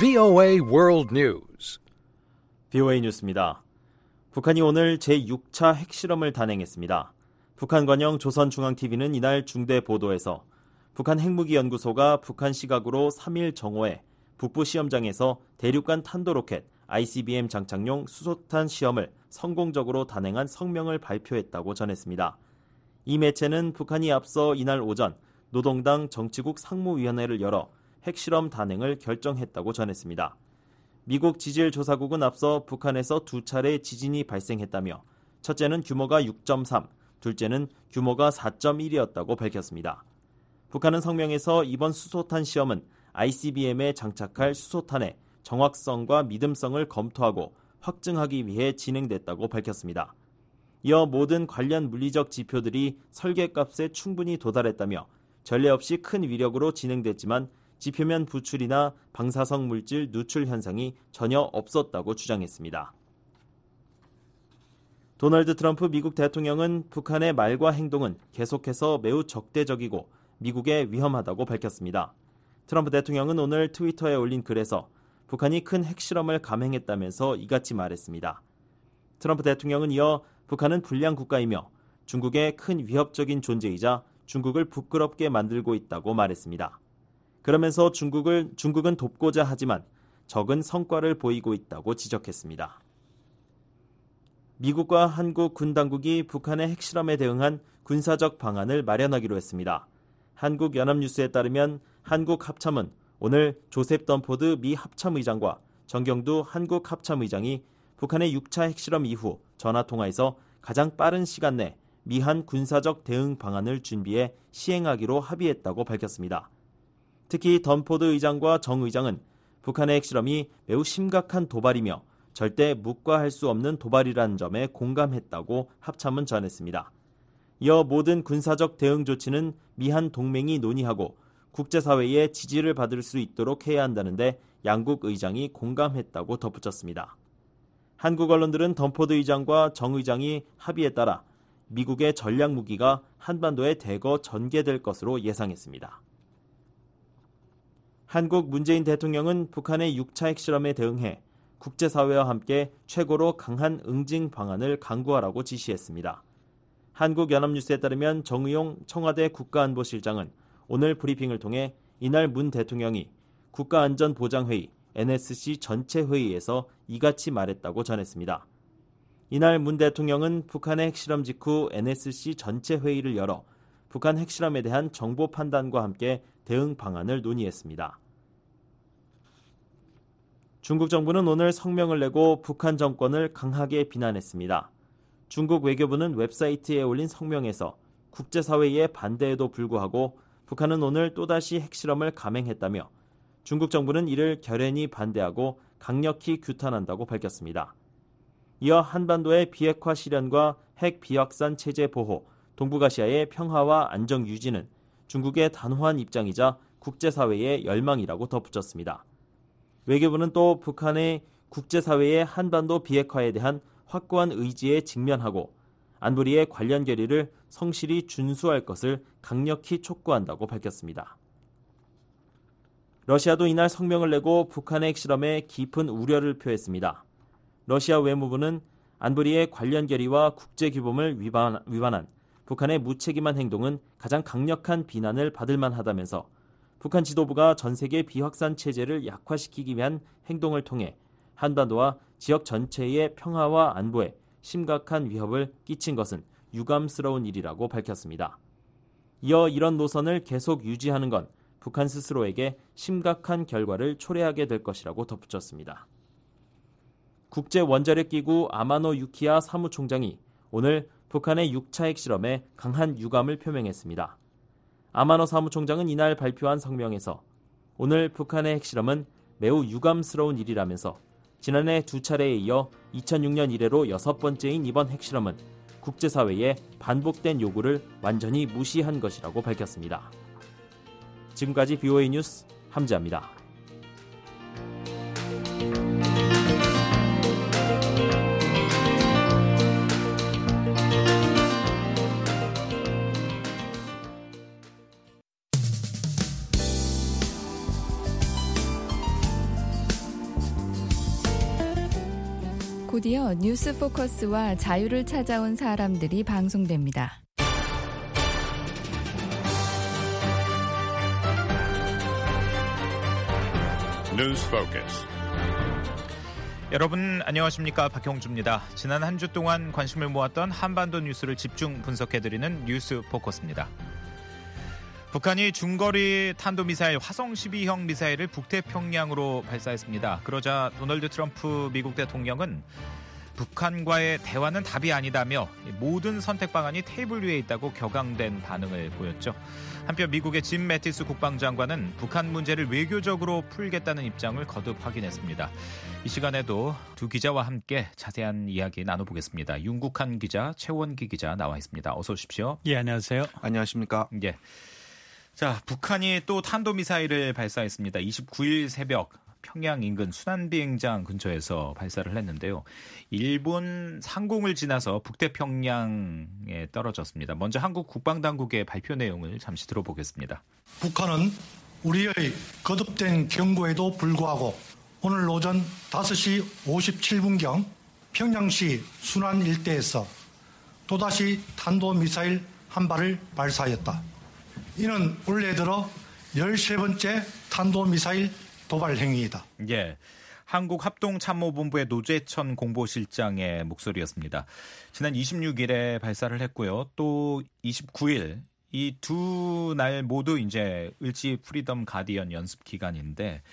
VOA World News. VOA 뉴스입니다. 북한이 오늘 제6차 핵실험을 단행했습니다. 북한 관영 조선중앙TV는 이날 중대 보도에서 북한 핵무기연구소가 북한 시각으로 3일 정오에 북부 시험장에서 대륙간 탄도로켓 ICBM 장착용 수소탄 시험을 성공적으로 단행한 성명을 발표했다고 전했습니다. 이 매체는 북한이 앞서 이날 오전 노동당 정치국 상무위원회를 열어 핵실험 단행을 결정했다고 전했습니다. 미국 지질조사국은 앞서 북한에서 두 차례 지진이 발생했다며 첫째는 규모가 6.3, 둘째는 규모가 4.1이었다고 밝혔습니다. 북한은 성명에서 이번 수소탄 시험은 ICBM에 장착할 수소탄의 정확성과 믿음성을 검토하고 확증하기 위해 진행됐다고 밝혔습니다. 이어 모든 관련 물리적 지표들이 설계값에 충분히 도달했다며 전례 없이 큰 위력으로 진행됐지만 지표면 부출이나 방사성 물질 누출 현상이 전혀 없었다고 주장했습니다. 도널드 트럼프 미국 대통령은 북한의 말과 행동은 계속해서 매우 적대적이고 미국에 위험하다고 밝혔습니다. 트럼프 대통령은 오늘 트위터에 올린 글에서 북한이 큰 핵실험을 감행했다면서 이같이 말했습니다. 트럼프 대통령은 이어 북한은 불량 국가이며 중국의 큰 위협적인 존재이자 중국을 부끄럽게 만들고 있다고 말했습니다. 그러면서 중국은 돕고자 하지만 적은 성과를 보이고 있다고 지적했습니다. 미국과 한국 군 당국이 북한의 핵실험에 대응한 군사적 방안을 마련하기로 했습니다. 한국연합뉴스에 따르면 한국 합참은 오늘 조셉 던포드 미 합참의장과 정경두 한국 합참의장이 북한의 6차 핵실험 이후 전화통화에서 가장 빠른 시간 내 미한 군사적 대응 방안을 준비해 시행하기로 합의했다고 밝혔습니다. 특히 던포드 의장과 정 의장은 북한의 핵실험이 매우 심각한 도발이며 절대 묵과할 수 없는 도발이라는 점에 공감했다고 합참은 전했습니다. 이어 모든 군사적 대응 조치는 미한 동맹이 논의하고 국제사회의 지지를 받을 수 있도록 해야 한다는데 양국 의장이 공감했다고 덧붙였습니다. 한국 언론들은 던포드 의장과 정 의장이 합의에 따라 미국의 전략 무기가 한반도에 대거 전개될 것으로 예상했습니다. 한국 문재인 대통령은 북한의 6차 핵실험에 대응해 국제사회와 함께 최고로 강한 응징 방안을 강구하라고 지시했습니다. 한국연합뉴스에 따르면 정의용 청와대 국가안보실장은 오늘 브리핑을 통해 이날 문 대통령이 국가안전보장회의 NSC 전체 회의에서 이같이 말했다고 전했습니다. 이날 문 대통령은 북한의 핵실험 직후 NSC 전체 회의를 열어 북한 핵실험에 대한 정보 판단과 함께 대응 방안을 논의했습니다. 중국 정부는 오늘 성명을 내고 북한 정권을 강하게 비난했습니다. 중국 외교부는 웹사이트에 올린 성명에서 국제사회의 반대에도 불구하고 북한은 오늘 또다시 핵실험을 감행했다며 중국 정부는 이를 결연히 반대하고 강력히 규탄한다고 밝혔습니다. 이어 한반도의 비핵화 실현과 핵 비확산 체제 보호, 동북아시아의 평화와 안정 유지는 중국의 단호한 입장이자 국제사회의 열망이라고 덧붙였습니다. 외교부는 또 북한의 국제사회의 한반도 비핵화에 대한 확고한 의지에 직면하고 안보리의 관련 결의를 성실히 준수할 것을 강력히 촉구한다고 밝혔습니다. 러시아도 이날 성명을 내고 북한의 핵실험에 깊은 우려를 표했습니다. 러시아 외무부는 안보리의 관련 결의와 국제규범을 위반한 북한의 무책임한 행동은 가장 강력한 비난을 받을 만하다면서 북한 지도부가 전 세계 비확산 체제를 약화시키기 위한 행동을 통해 한반도와 지역 전체의 평화와 안보에 심각한 위협을 끼친 것은 유감스러운 일이라고 밝혔습니다. 이어 이런 노선을 계속 유지하는 건 북한 스스로에게 심각한 결과를 초래하게 될 것이라고 덧붙였습니다. 국제원자력기구 아마노 유키야 사무총장이 오늘 북한의 6차 핵실험에 강한 유감을 표명했습니다. 아마노 사무총장은 이날 발표한 성명에서 오늘 북한의 핵실험은 매우 유감스러운 일이라면서 지난해 두 차례에 이어 2006년 이래로 6번째인 이번 핵실험은 국제사회의 반복된 요구를 완전히 무시한 것이라고 밝혔습니다. 지금까지 VOA 뉴스 함지아입니다. 곧이어 뉴스 포커스와 자유를 찾아온 사람들이 방송됩니다. 뉴스 포커스. 여러분 안녕하십니까, 박형주입니다. 지난 한 주 동안 관심을 모았던 한반도 뉴스를 집중 분석해드리는 뉴스 포커스입니다. 북한이 중거리 탄도미사일 화성 12형 미사일을 북태평양으로 발사했습니다. 그러자 도널드 트럼프 미국 대통령은 북한과의 대화는 답이 아니다며 모든 선택 방안이 테이블 위에 있다고 격앙된 반응을 보였죠. 한편 미국의 짐 매티스 국방장관은 북한 문제를 외교적으로 풀겠다는 입장을 거듭 확인했습니다. 이 시간에도 두 기자와 함께 자세한 이야기 나눠보겠습니다. 윤국한 기자, 최원기 기자 나와 있습니다. 어서 오십시오. 예, 안녕하세요. 안녕하십니까. 예. 자, 북한이 또 탄도미사일을 발사했습니다. 29일 새벽 평양 인근 순안비행장 근처에서 발사를 했는데요. 일본 상공을 지나서 북태평양에 떨어졌습니다. 먼저 한국 국방당국의 발표 내용을 잠시 들어보겠습니다. 북한은 우리의 거듭된 경고에도 불구하고 오늘 오전 5시 57분경 평양시 순안 일대에서 또다시 탄도미사일 한 발을 발사하였다. 이는 올해 들어 13번째 탄도미사일 도발 행위이다. 예, 한국합동참모본부의 노재천 공보실장의 목소리였습니다. 지난 26일에 발사를 했고요. 또 29일 이 두 날 모두 이제 을지 프리덤 가디언 연습 기간인데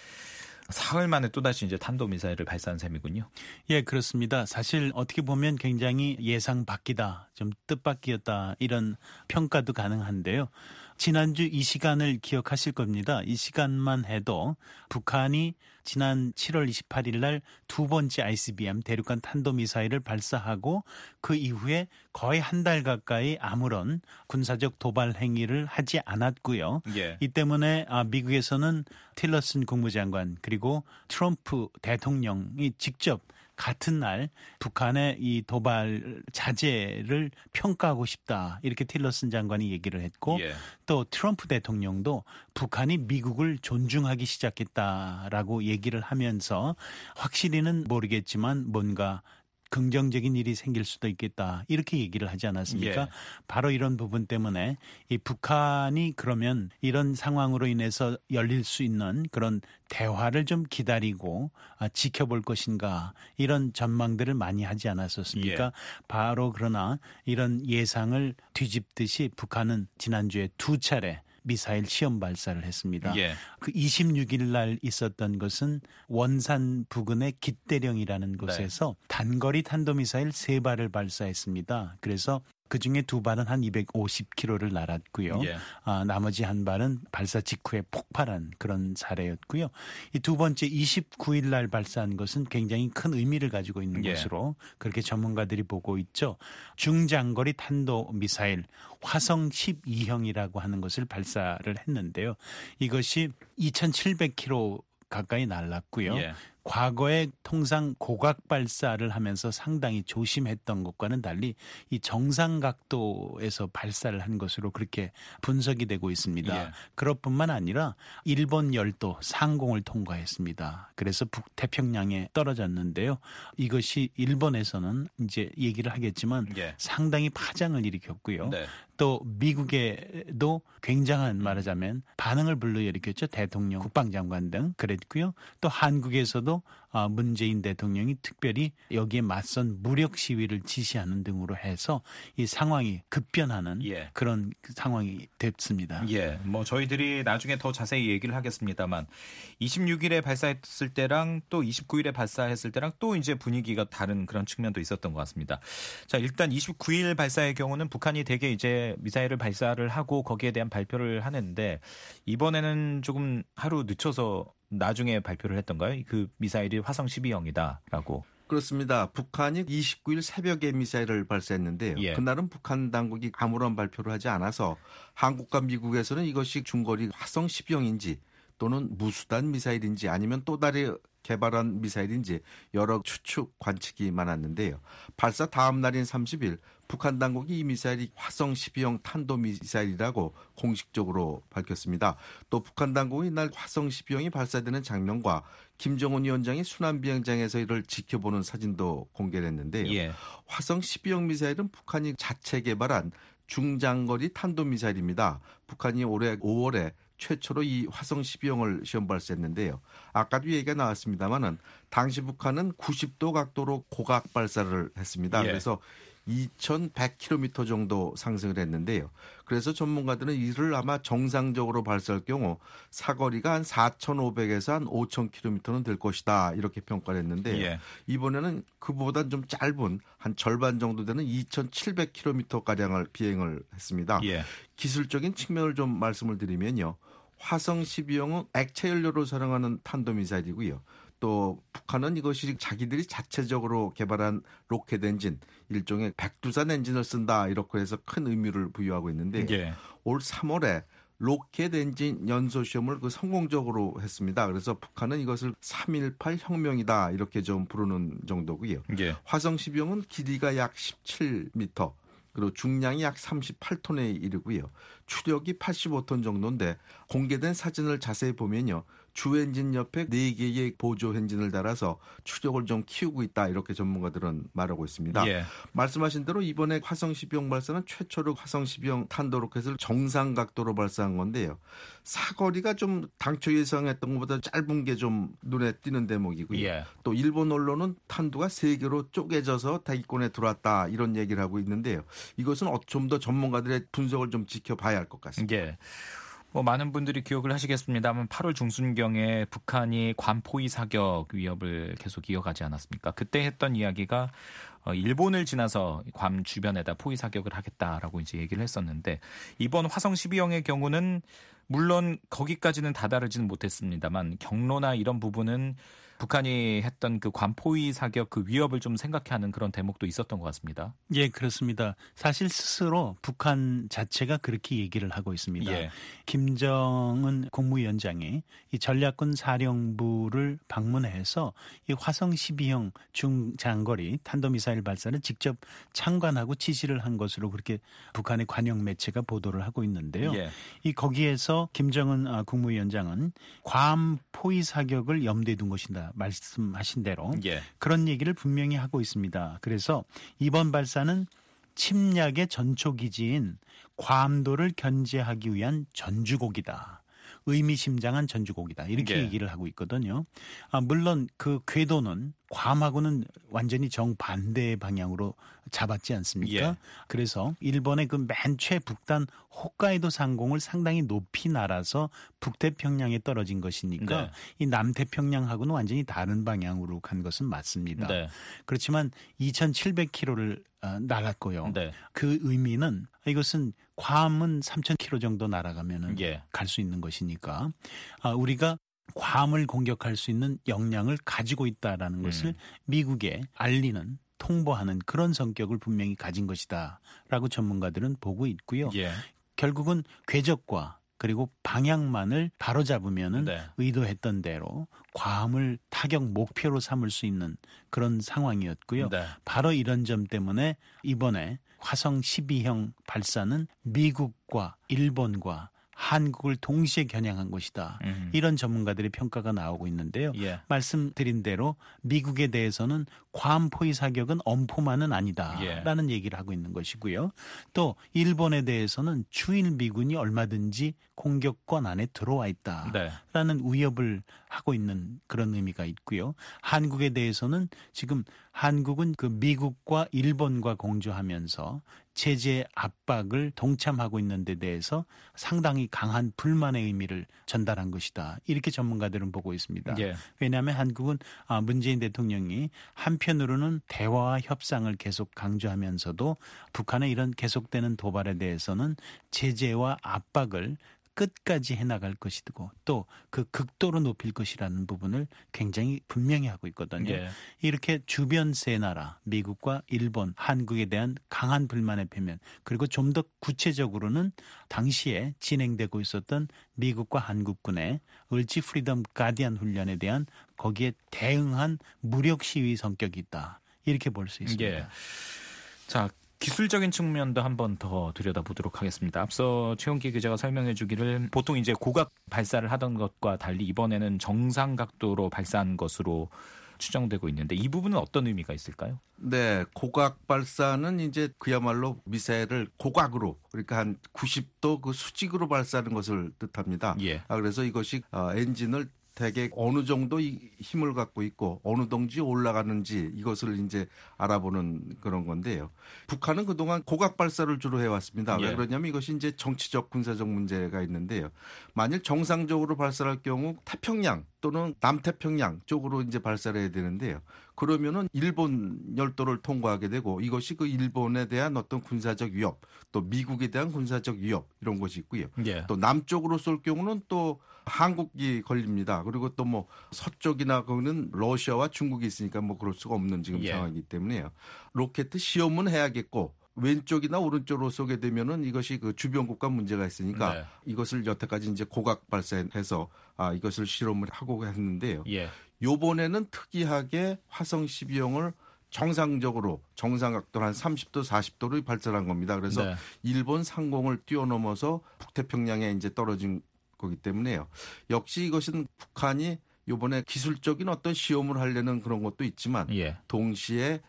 사흘 만에 또다시 이제 탄도미사일을 발사한 셈이군요. 예, 그렇습니다. 사실 어떻게 보면 굉장히 예상 밖이다, 좀 뜻밖이었다, 이런 평가도 가능한데요. 지난주 이 시간을 기억하실 겁니다. 이 시간만 해도 북한이 지난 7월 28일 날 두 번째 ICBM 대륙간 탄도미사일을 발사하고 그 이후에 거의 한 달 가까이 아무런 군사적 도발 행위를 하지 않았고요. 예. 이 때문에 미국에서는 틸러슨 국무장관 그리고 트럼프 대통령이 직접 같은 날 북한의 이 도발 자제를 평가하고 싶다, 이렇게 틸러슨 장관이 얘기를 했고, 예. 또 트럼프 대통령도 북한이 미국을 존중하기 시작했다라고 얘기를 하면서 확실히는 모르겠지만 뭔가 긍정적인 일이 생길 수도 있겠다, 이렇게 얘기를 하지 않았습니까? 예. 바로 이런 부분 때문에 이 북한이 그러면 이런 상황으로 인해서 열릴 수 있는 그런 대화를 좀 기다리고 지켜볼 것인가, 이런 전망들을 많이 하지 않았었습니까? 예. 바로 그러나 이런 예상을 뒤집듯이 북한은 지난주에 두 차례 미사일 시험 발사를 했습니다. 예. 그 26일 날 있었던 것은 원산 부근의 깃대령이라는 곳에서 단거리 탄도미사일 3발을 발사했습니다. 그래서 그중에 2발은 한 250km를 날았고요. 예. 나머지 한 발은 발사 직후에 폭발한 그런 사례였고요. 이 두 번째 29일 날 발사한 것은 굉장히 큰 의미를 가지고 있는 예. 것으로 그렇게 전문가들이 보고 있죠. 중장거리 탄도미사일 화성 12형이라고 하는 것을 발사를 했는데요. 이것이 2700km 가까이 날랐고요. 예. 과거에 통상 고각 발사를 하면서 상당히 조심했던 것과는 달리 이 정상 각도에서 발사를 한 것으로 그렇게 분석이 되고 있습니다. 예. 그것뿐만 아니라 일본 열도 상공을 통과했습니다. 그래서 북태평양에 떨어졌는데요. 이것이 일본에서는 이제 얘기를 하겠지만 예. 상당히 파장을 일으켰고요. 네. 또 미국에도 굉장한, 말하자면 반응을 불러일으켰죠. 대통령, 국방장관 등 그랬고요. 또 한국에서도 문재인 대통령이 특별히 여기에 맞선 무력 시위를 지시하는 등으로 해서 이 상황이 급변하는 예. 그런 상황이 됐습니다. 예, 뭐 저희들이 나중에 더 자세히 얘기를 하겠습니다만 26일에 발사했을 때랑 또 29일에 발사했을 때랑 또 이제 분위기가 다른 그런 측면도 있었던 것 같습니다. 자, 일단 29일 발사의 경우는 북한이 대개 이제 미사일을 발사를 하고 거기에 대한 발표를 하는데 이번에는 조금 하루 늦춰서 나중에 발표를 했던가요? 그 미사일이 화성 12형이다라고. 그렇습니다. 북한이 29일 새벽에 미사일을 발사했는데요. 예. 그날은 북한 당국이 아무런 발표를 하지 않아서 한국과 미국에서는 이것이 중거리 화성 12형인지 또는 무수단 미사일인지 아니면 또 다른 개발한 미사일인지 여러 추측 관측이 많았는데요. 발사 다음 날인 30일 북한 당국이 이 미사일이 화성 12형 탄도미사일이라고 공식적으로 밝혔습니다. 또 북한 당국이 이날 화성 12형이 발사되는 장면과 김정은 위원장이 순환비행장에서 이를 지켜보는 사진도 공개했는데요. 예. 화성 12형 미사일은 북한이 자체 개발한 중장거리 탄도미사일입니다. 북한이 올해 5월에 최초로 이 화성 12형을 시험 발사했는데요. 아까도 얘기가 나왔습니다만은 당시 북한은 90도 각도로 고각 발사를 했습니다. 예. 그래서 2100km 정도 상승을 했는데요. 그래서 전문가들은 이를 아마 정상적으로 발사할 경우 사거리가 한 4,500에서 한 5,000km는 될 것이다. 이렇게 평가를 했는데요. 예. 이번에는 그보다 좀 짧은 한 절반 정도 되는 2,700km가량을 비행을 했습니다. 예. 기술적인 측면을 좀 말씀을 드리면요. 화성 12형은 액체 연료로 사용하는 탄도미사일이고요. 또 북한은 이것이 자기들이 자체적으로 개발한 로켓 엔진, 일종의 백두산 엔진을 쓴다 이렇게 해서 큰 의미를 부여하고 있는데 예. 올 3월에 로켓 엔진 연소 시험을 성공적으로 했습니다. 그래서 북한은 이것을 3.18 혁명이다 이렇게 좀 부르는 정도고요. 예. 화성 12형은 길이가 약 17m, 그리고 중량이 약 38톤에 이르고요. 추력이 85톤 정도인데 공개된 사진을 자세히 보면요. 주 엔진 옆에 4개의 보조 엔진을 달아서 추력을 좀 키우고 있다 이렇게 전문가들은 말하고 있습니다. 예. 말씀하신 대로 이번에 화성 12형 발사는 최초로 화성 12형 탄도 로켓을 정상 각도로 발사한 건데요. 사거리가 좀 당초 예상했던 것보다 짧은 게 좀 눈에 띄는 대목이고요. 예. 또 일본 언론은 탄두가 3개로 쪼개져서 대기권에 들어왔다 이런 얘기를 하고 있는데요. 이것은 좀 더 전문가들의 분석을 좀 지켜봐야 할 것 같습니다. 예. 많은 분들이 기억을 하시겠습니다만 8월 중순경에 북한이 괌 포위 사격 위협을 계속 이어가지 않았습니까? 그때 했던 이야기가 일본을 지나서 괌 주변에다 포위 사격을 하겠다라고 이제 얘기를 했었는데 이번 화성 12형의 경우는 물론 거기까지는 다다르지는 못했습니다만 경로나 이런 부분은 북한이 했던 그 괌 포위 사격 그 위협을 좀 생각하는 그런 대목도 있었던 것 같습니다. 예, 그렇습니다. 사실 스스로 북한 자체가 그렇게 얘기를 하고 있습니다. 예. 김정은 국무위원장이 이 전략군 사령부를 방문해서 이 화성 12형 중장거리 탄도미사일 발사를 직접 참관하고 지시를 한 것으로 그렇게 북한의 관영 매체가 보도를 하고 있는데요. 예. 이 거기에서 김정은 국무위원장은 괌 포위 사격을 염두에 둔 것이다. 말씀하신 대로 예. 그런 얘기를 분명히 하고 있습니다. 그래서 이번 발사는 침략의 전초기지인 괌도를 견제하기 위한 전주곡이다. 의미심장한 전주곡이다. 이렇게 예. 얘기를 하고 있거든요. 물론 그 궤도는 괌하고는 완전히 정반대의 방향으로 잡았지 않습니까? 예. 그래서 일본의 그 맨 최북단 홋카이도 상공을 상당히 높이 날아서 북태평양에 떨어진 것이니까 네. 이 남태평양하고는 완전히 다른 방향으로 간 것은 맞습니다. 네. 그렇지만 2,700km를 날았고요. 네. 그 의미는 이것은 괌은 3,000km 정도 날아가면 예. 갈 수 있는 것이니까 우리가 괌을 공격할 수 있는 역량을 가지고 있다라는 것을 미국에 알리는 통보하는 그런 성격을 분명히 가진 것이다라고 전문가들은 보고 있고요. 예. 결국은 궤적과 그리고 방향만을 바로잡으면은 네. 의도했던 대로 괌을 타격 목표로 삼을 수 있는 그런 상황이었고요. 네. 바로 이런 점 때문에 이번에 화성 12형 발사는 미국과 일본과 한국을 동시에 겨냥한 것이다. 이런 전문가들의 평가가 나오고 있는데요. 예. 말씀드린 대로 미국에 대해서는 괌 포위 사격은 엄포만은 아니다라는 얘기를 하고 있는 것이고요. 또 일본에 대해서는 주일 미군이 얼마든지 공격권 안에 들어와 있다라는 네. 위협을 하고 있는 그런 의미가 있고요. 한국에 대해서는 지금 한국은 그 미국과 일본과 공조하면서 제재 압박을 동참하고 있는 데 대해서 상당히 강한 불만의 의미를 전달한 것이다. 이렇게 전문가들은 보고 있습니다. 예. 왜냐하면 한국은 문재인 대통령이 한편으로는 대화와 협상을 계속 강조하면서도 북한의 이런 계속되는 도발에 대해서는 제재와 압박을 끝까지 해나갈 것이고 또 그 극도로 높일 것이라는 부분을 굉장히 분명히 하고 있거든요. 예. 이렇게 주변 세 나라 미국과 일본, 한국에 대한 강한 불만의 표면 그리고 좀 더 구체적으로는 당시에 진행되고 있었던 미국과 한국군의 을지 프리덤 가디안 훈련에 대한 거기에 대응한 무력 시위 성격이 있다. 이렇게 볼 수 있습니다. 예. 자, 기술적인 측면도 한번 더 들여다보도록 하겠습니다. 앞서 최용기 기자가 설명해 주기를 보통 이제 고각 발사를 하던 것과 달리 이번에는 정상 각도로 발사한 것으로 추정되고 있는데 이 부분은 어떤 의미가 있을까요? 네, 고각 발사는 이제 그야말로 미사일을 고각으로 그러니까 한 90도 그 수직으로 발사하는 것을 뜻합니다. 예. 그래서 이것이 엔진을 대개 어느 정도 힘을 갖고 있고 어느 동지 올라가는지 이것을 이제 알아보는 그런 건데요. 북한은 그동안 고각 발사를 주로 해왔습니다. 예. 왜 그러냐면 이것이 이제 정치적 군사적 문제가 있는데요. 만일 정상적으로 발사할 경우 태평양 또는 남태평양 쪽으로 이제 발사를 해야 되는데요. 그러면은 일본 열도를 통과하게 되고 이것이 그 일본에 대한 어떤 군사적 위협, 또 미국에 대한 군사적 위협 이런 것이 있고요. 예. 또 남쪽으로 쏠 경우는 또 한국이 걸립니다. 그리고 또 뭐 서쪽이나 거기는 러시아와 중국이 있으니까 뭐 그럴 수가 없는 지금 예. 상황이기 때문에요. 로켓 시험은 해야겠고 왼쪽이나 오른쪽으로 쏘게 되면은 이것이 그 주변 국가 문제가 있으니까 네. 이것을 여태까지 이제 고각 발사해서 이것을 실험을 하고 했는데요. 예. 요번에는 특이하게 화성 12형을 정상적으로 정상각도 한 30도 40도로 발사한 겁니다. 그래서 네. 일본 상공을 뛰어넘어서 북태평양에 이제 떨어진 거기 때문에요. 역시 이것은 북한이 요번에 기술적인 어떤 시험을 하려는 그런 것도 있지만 예. 동시에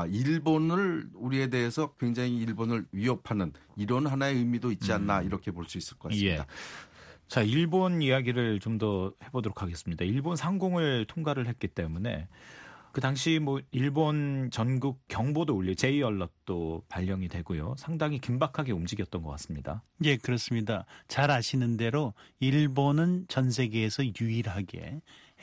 일본을 우리에 대해서 굉장히 일본을 위협하는 이런 하나의 의미도 있지 않나 이렇게 볼 수 있을 것 같습니다. 예. 자, 일본 이야기를 좀 더 해보도록 하겠습니다. 일본 상공을 통과를 했기 때문에 그 당시 뭐 일본 전국 경보도 울려 제이 얼럿도 발령이 되고요. 상당히 긴박하게 움직였던 것 같습니다. 예, 그렇습니다. 잘 아시는 대로 일본은 전 세계에서 유일하게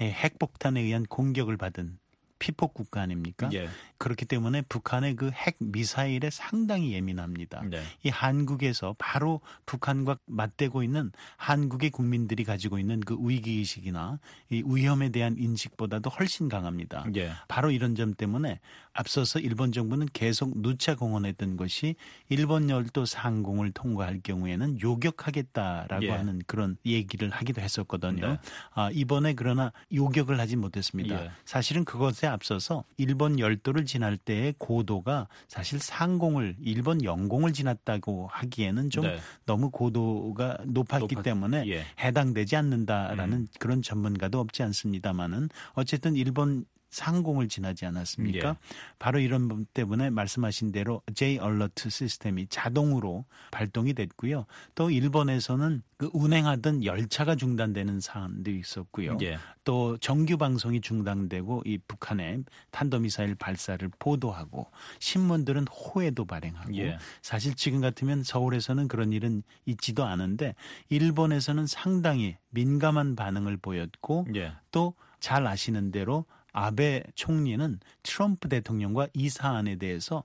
핵폭탄에 의한 공격을 받은 피폭 국가 아닙니까? 예. 그렇기 때문에 북한의 그 핵 미사일에 상당히 예민합니다. 네. 이 한국에서 바로 북한과 맞대고 있는 한국의 국민들이 가지고 있는 그 위기의식이나 이 위험에 대한 인식보다도 훨씬 강합니다. 예. 바로 이런 점 때문에 앞서서 일본 정부는 계속 누차 공언했던 것이 일본 열도 상공을 통과할 경우에는 요격하겠다라고 예. 하는 그런 얘기를 하기도 했었거든요. 네. 이번에 그러나 요격을 하지 못했습니다. 예. 사실은 그것에 앞서서 일본 열도를 지날 때의 고도가 사실 상공을 일본 영공을 지났다고 하기에는 좀 네. 너무 고도가 높았기 때문에 예. 해당되지 않는다라는 그런 전문가도 없지 않습니다만은 어쨌든 일본 상공을 지나지 않았습니까? 예. 바로 이런 분 때문에 말씀하신 대로 J 얼러트 시스템이 자동으로 발동이 됐고요. 또 일본에서는 그 운행하던 열차가 중단되는 사안도 있었고요. 예. 또 정규 방송이 중단되고 이 북한의 탄도미사일 발사를 보도하고 신문들은 호해도 발행하고 예. 사실 지금 같으면 서울에서는 그런 일은 있지도 않은데 일본에서는 상당히 민감한 반응을 보였고 예. 또 잘 아시는 대로 아베 총리는 트럼프 대통령과 이 사안에 대해서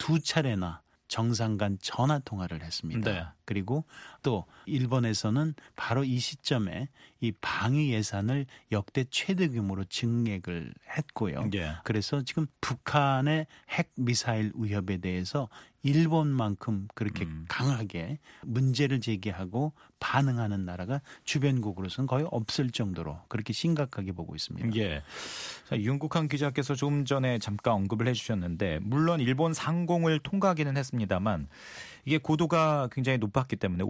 2차례나 정상 간 전화 통화를 했습니다. 네. 그리고 또 일본에서는 바로 이 시점에 이 방위 예산을 역대 최대 규모로 증액을 했고요. 예. 그래서 지금 북한의 핵 미사일 위협에 대해서 일본만큼 그렇게 강하게 문제를 제기하고 반응하는 나라가 주변국으로서는 거의 없을 정도로 그렇게 심각하게 보고 있습니다. 예. 자, 윤국한 기자께서 조금 전에 잠깐 언급을 해주셨는데 물론 일본 상공을 통과하기는 했습니다만 이게 고도가 굉장히 높았기 때문에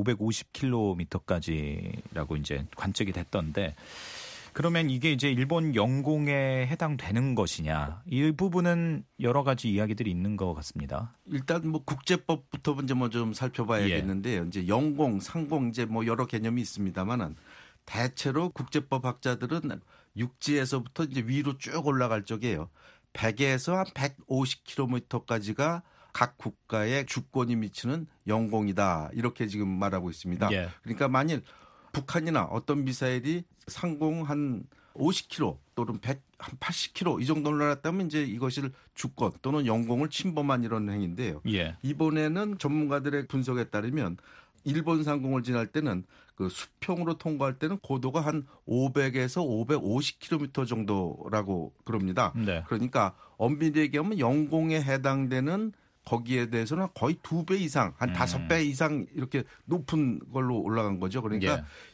550km까지라고 이제 관측이 됐던데 그러면 이게 이제 일본 영공에 해당되는 것이냐 이 부분은 여러 가지 이야기들이 있는 것 같습니다. 일단 뭐 국제법부터 이제 뭐 좀 살펴봐야겠는데요. 이제 영공, 상공 이제 뭐 여러 개념이 있습니다만은 대체로 국제법 학자들은 육지에서부터 이제 위로 쭉 올라갈 적이에요. 100에서 한 150km까지가 각 국가의 주권이 미치는 영공이다. 이렇게 지금 말하고 있습니다. 예. 그러니까 만일 북한이나 어떤 미사일이 상공 한 50km 또는 80km 이 정도 올라갔다면 이제 이것을 주권 또는 영공을 침범한 이런 행위인데요. 예. 이번에는 전문가들의 분석에 따르면 일본 상공을 지날 때는 그 수평으로 통과할 때는 고도가 한 500에서 550km 정도라고 그럽니다. 네. 그러니까 엄밀히 얘기하면 영공에 해당되는 거기에 대해서는 거의 2배 이상, 한 5배 이상 이렇게 높은 걸로 올라간 거죠. 그러니까 예.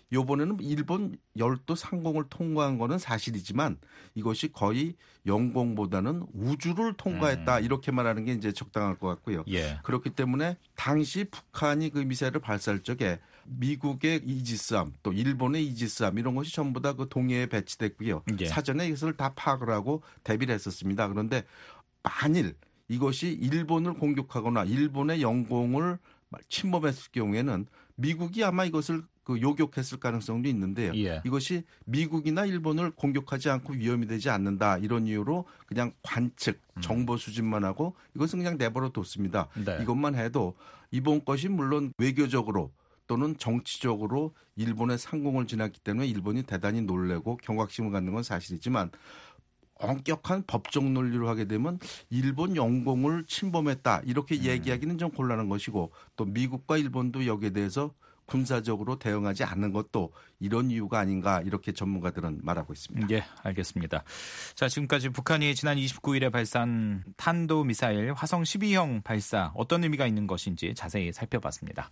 이번에는 일본 열도 상공을 통과한 거는 사실이지만 이것이 거의 영공보다는 우주를 통과했다 이렇게 말하는 게 이제 적당할 것 같고요. 예. 그렇기 때문에 당시 북한이 그 미사일을 발사할 적에 미국의 이지스함 또 일본의 이지스함 이런 것이 전부 다 그 동해에 배치됐고요. 예. 사전에 이것을 다 파악을 하고 대비를 했었습니다. 그런데 만일 이것이 일본을 공격하거나 일본의 영공을 침범했을 경우에는 미국이 아마 이것을 그 요격했을 가능성도 있는데요. 예. 이것이 미국이나 일본을 공격하지 않고 위험이 되지 않는다. 이런 이유로 그냥 관측, 정보 수집만 하고 이것은 그냥 내버려 뒀습니다. 네. 이것만 해도 이번 것이 물론 외교적으로 또는 정치적으로 일본의 상공을 지났기 때문에 일본이 대단히 놀래고 경각심을 갖는 건 사실이지만 엄격한 법적 논리로 하게 되면 일본 영공을 침범했다. 이렇게 얘기하기는 좀 곤란한 것이고 또 미국과 일본도 여기에 대해서 군사적으로 대응하지 않는 것도 이런 이유가 아닌가 이렇게 전문가들은 말하고 있습니다. 예, 알겠습니다. 자, 지금까지 북한이 지난 29일에 발사한 탄도미사일 화성 12형 발사 어떤 의미가 있는 것인지 자세히 살펴봤습니다.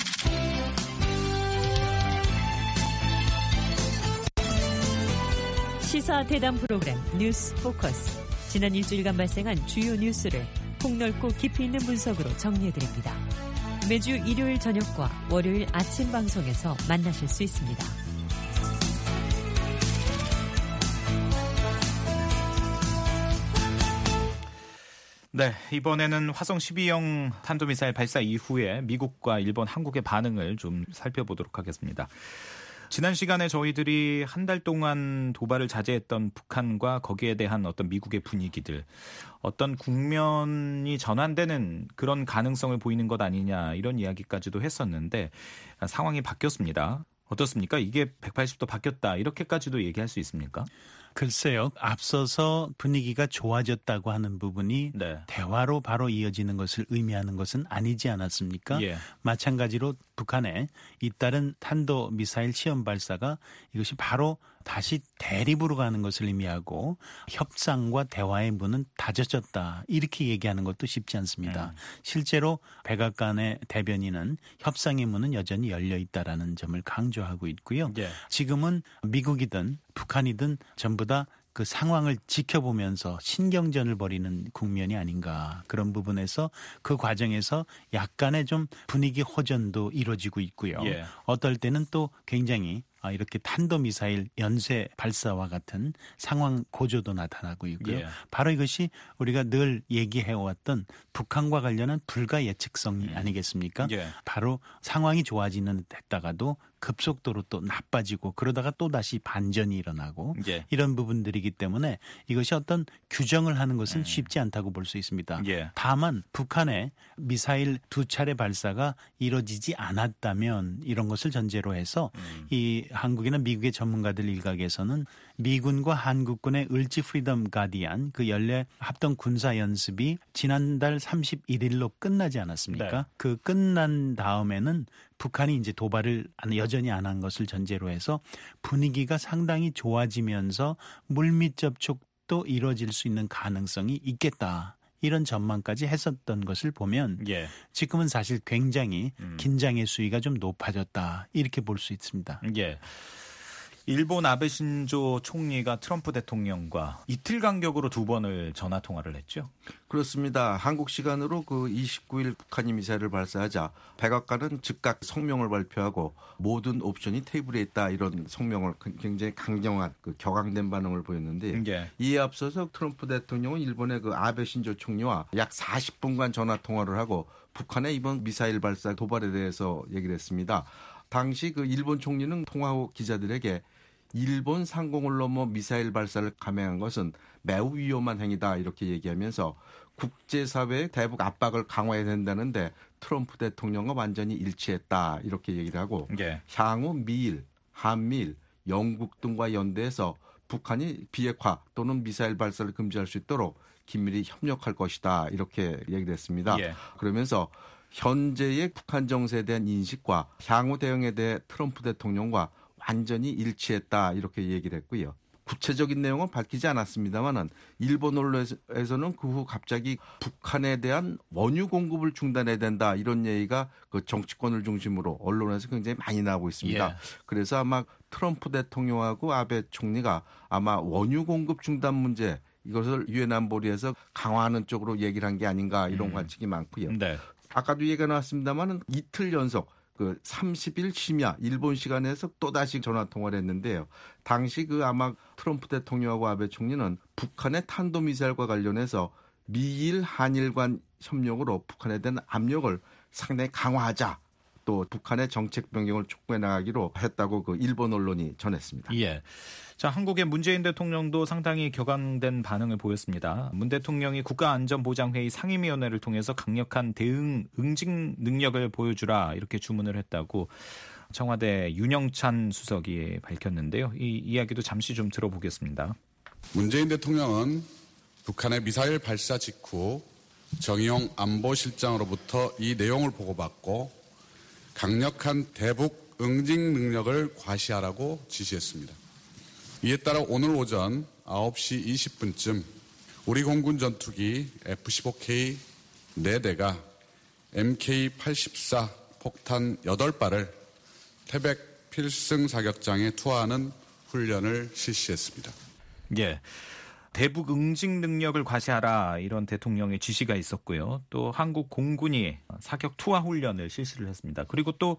시사 대담 프로그램 뉴스 포커스. 지난 일주일간 발생한 주요 뉴스를 폭넓고 깊이 있는 분석으로 정리해드립니다. 매주 일요일 저녁과 월요일 아침 방송에서 만나실 수 있습니다. 네, 이번에는 화성 12형 탄도미사일 발사 이후에 미국과 일본, 한국의 반응을 좀 살펴보도록 하겠습니다. 지난 시간에 저희들이 한 달 동안 도발을 자제했던 북한과 거기에 대한 어떤 미국의 분위기들, 어떤 국면이 전환되는 그런 가능성을 보이는 것 아니냐 이런 이야기까지도 했었는데 상황이 바뀌었습니다. 어떻습니까? 이게 180도 바뀌었다 이렇게까지도 얘기할 수 있습니까? 글쎄요. 앞서서 분위기가 좋아졌다고 하는 부분이 네. 대화로 바로 이어지는 것을 의미하는 것은 아니지 않았습니까? 예. 마찬가지로 북한의 잇따른 탄도미사일 시험 발사가 이것이 바로 다시 대립으로 가는 것을 의미하고 협상과 대화의 문은 닫혀졌다. 이렇게 얘기하는 것도 쉽지 않습니다. 실제로 백악관의 대변인은 협상의 문은 여전히 열려 있다라는 점을 강조하고 있고요. 예. 지금은 미국이든 북한이든 전부 다 그 상황을 지켜보면서 신경전을 벌이는 국면이 아닌가. 그런 부분에서 그 과정에서 약간의 좀 분위기 호전도 이루어지고 있고요. 예. 어떨 때는 또 굉장히 이렇게 탄도미사일 연쇄 발사와 같은 상황 고조도 나타나고 있고요. 예. 바로 이것이 우리가 늘 얘기해왔던 북한과 관련한 불가 예측성이 아니겠습니까? 예. 바로 상황이 좋아지는 데다가도 급속도로 또 나빠지고 그러다가 또다시 반전이 일어나고 예. 이런 부분들이기 때문에 이것이 어떤 규정을 하는 것은 쉽지 않다고 볼 수 있습니다. 예. 다만 북한의 미사일 2차례 발사가 이루어지지 않았다면 이런 것을 전제로 해서 이 한국이나 미국의 전문가들 일각에서는 미군과 한국군의 을지 프리덤 가디안 그 연례 합동 군사 연습이 지난달 31일로 끝나지 않았습니까? 네. 그 끝난 다음에는 북한이 이제 도발을 여전히 안 한 것을 전제로 해서 분위기가 상당히 좋아지면서 물밑 접촉도 이루어질 수 있는 가능성이 있겠다. 이런 전망까지 했었던 것을 보면 예. 지금은 사실 굉장히 긴장의 수위가 좀 높아졌다. 이렇게 볼 수 있습니다. 예. 일본 아베 신조 총리가 트럼프 대통령과 이틀 간격으로 2번을 전화 통화를 했죠. 그렇습니다. 한국 시간으로 그 29일 북한이 미사일을 발사하자 백악관은 즉각 성명을 발표하고 모든 옵션이 테이블에 있다 이런 성명을 굉장히 강경한 그 격앙된 반응을 보였는데 예. 이에 앞서서 트럼프 대통령은 일본의 그 아베 신조 총리와 약 40분간 전화 통화를 하고 북한의 이번 미사일 발사 도발에 대해서 얘기를 했습니다. 당시 그 일본 총리는 통화 후 기자들에게 일본 상공을 넘어 미사일 발사를 감행한 것은 매우 위험한 행위다 이렇게 얘기하면서 국제사회의 대북 압박을 강화해야 된다는데 트럼프 대통령과 완전히 일치했다 이렇게 얘기를 하고 예. 향후 미일, 한미일, 영국 등과 연대해서 북한이 비핵화 또는 미사일 발사를 금지할 수 있도록 긴밀히 협력할 것이다 이렇게 얘기를 했습니다. 예. 그러면서 현재의 북한 정세에 대한 인식과 향후 대응에 대해 트럼프 대통령과 완전히 일치했다 이렇게 얘기를 했고요. 구체적인 내용은 밝히지 않았습니다만은 일본 언론에서는 그 후 갑자기 북한에 대한 원유 공급을 중단해야 된다 이런 얘기가 그 정치권을 중심으로 언론에서 굉장히 많이 나오고 있습니다. 예. 그래서 아마 트럼프 대통령하고 아베 총리가 아마 원유 공급 중단 문제 이것을 유엔 안보리에서 강화하는 쪽으로 얘기를 한 게 아닌가 이런 관측이 많고요. 네. 아까도 얘기가 나왔습니다만은 이틀 연속 그 30일 심야 일본 시간에서 또다시 전화 통화를 했는데요. 당시 그 아마 트럼프 대통령하고 아베 총리는 북한의 탄도미사일과 관련해서 미일 한일 간 협력으로 북한에 대한 압력을 상당히 강화하자. 또 북한의 정책 변경을 촉구해 나가기로 했다고 그 일본 언론이 전했습니다. 예. 자, 한국의 문재인 대통령도 상당히 격앙된 반응을 보였습니다. 문 대통령이 국가안전보장회의 상임위원회를 통해서 강력한 대응 응징 능력을 보여주라 이렇게 주문을 했다고 청와대 윤영찬 수석이 밝혔는데요. 이 이야기도 잠시 좀 들어보겠습니다. 문재인 대통령은 북한의 미사일 발사 직후 정의용 안보실장으로부터 이 내용을 보고받고 강력한 대북 응징 능력을 과시하라고 지시했습니다. 이에 따라 오늘 오전 9시 20분쯤 우리 공군 전투기 F-15K 4대가 MK-84 폭탄 8발을 태백 필승 사격장에 투하하는 훈련을 실시했습니다. 예. 대북 응징 능력을 과시하라 이런 대통령의 지시가 있었고요. 또 한국 공군이 사격 투하 훈련을 실시를 했습니다. 그리고 또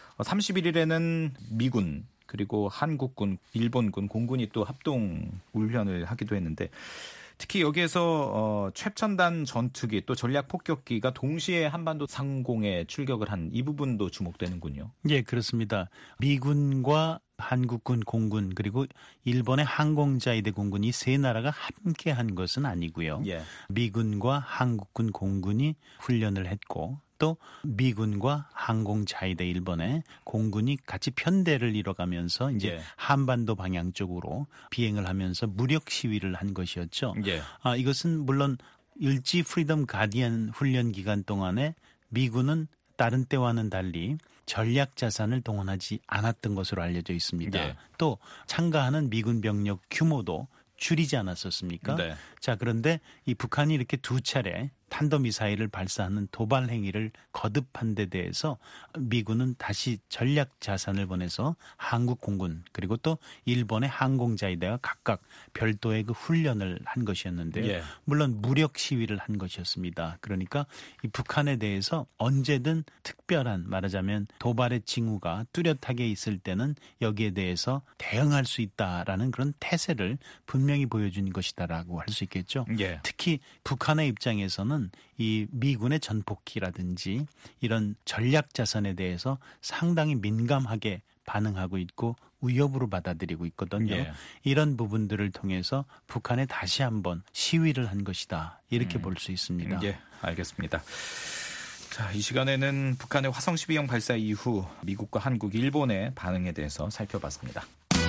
31일에는 미군 그리고 한국군, 일본군, 공군이 또 합동 훈련을 하기도 했는데 특히 여기에서 최첨단 전투기 또 전략 폭격기가 동시에 한반도 상공에 출격을 한 이 부분도 주목되는군요. 예, 그렇습니다. 미군과 한국군, 공군 그리고 일본의 항공자위대 공군이 세 나라가 함께 한 것은 아니고요. 예. 미군과 한국군, 공군이 훈련을 했고 또 미군과 항공자위대 일본의 공군이 같이 편대를 이뤄가면서 이제 예. 한반도 방향 쪽으로 비행을 하면서 무력 시위를 한 것이었죠. 예. 이것은 물론 일지 프리덤 가디언 훈련 기간 동안에 미군은 다른 때와는 달리 전략 자산을 동원하지 않았던 것으로 알려져 있습니다. 예. 또 참가하는 미군 병력 규모도 줄이지 않았었습니까? 네. 자, 그런데 이 북한이 이렇게 두 차례 탄도미사일을 발사하는 도발 행위를 거듭한 데 대해서 미군은 다시 전략 자산을 보내서 한국 공군 그리고 또 일본의 항공자위대가 각각 별도의 그 훈련을 한 것이었는데요. 예. 물론 무력 시위를 한 것이었습니다. 그러니까 이 북한에 대해서 언제든 특별한 말하자면 도발의 징후가 뚜렷하게 있을 때는 여기에 대해서 대응할 수 있다라는 그런 태세를 분명히 보여준 것이다라고 할 수 있겠죠. 예. 특히 북한의 입장에서는 이 미군의 전폭기라든지 이런 전략 자산에 대해서 상당히 민감하게 반응하고 있고 위협으로 받아들이고 있거든요. 예. 이런 부분들을 통해서 북한에 다시 한번 시위를 한 것이다. 이렇게 볼 수 있습니다. 예, 알겠습니다. 자, 이 시간에는 북한의 화성 12형 발사 이후 미국과 한국, 일본의 반응에 대해서 살펴봤습니다.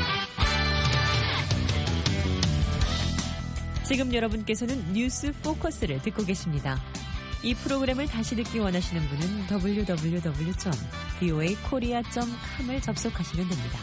지금 여러분께서는 뉴스 포커스를 듣고 계십니다. 이 프로그램을 다시 듣기 원하시는 분은 www.voakorea.com을 접속하시면 됩니다.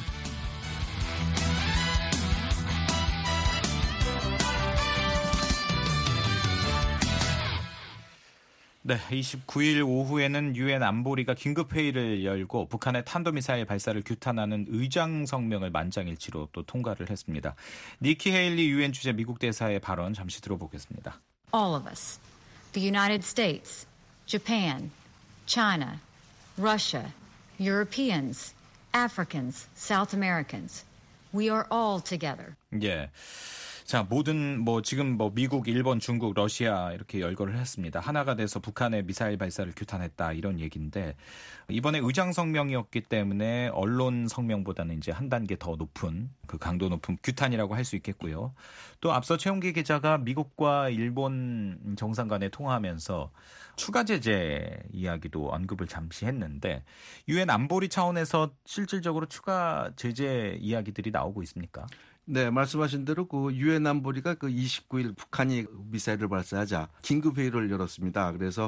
네, 29일 오후에는 유엔 안보리가 긴급회의를 열고 북한의 탄도미사일 발사를 규탄하는 의장 성명을 만장일치로 또 통과를 했습니다. 니키 헤일리 유엔 주재 미국 대사의 발언 잠시 들어보겠습니다. All of us, the United States, Japan, China, Russia, Europeans, Africans, South Americans, we are all together. 예. 자, 모든 지금 미국, 일본, 중국, 러시아 이렇게 열거를 했습니다. 하나가 돼서 북한의 미사일 발사를 규탄했다 이런 얘기인데 이번에 의장 성명이었기 때문에 언론 성명보다는 이제 한 단계 더 높은 그 강도 높은 규탄이라고 할 수 있겠고요. 또 앞서 최용기 기자가 미국과 일본 정상 간에 통화하면서 추가 제재 이야기도 언급을 잠시 했는데 유엔 안보리 차원에서 실질적으로 추가 제재 이야기들이 나오고 있습니까? 네, 말씀하신 대로 그 유엔 안보리가 그 29일 북한이 미사일을 발사하자 긴급 회의를 열었습니다. 그래서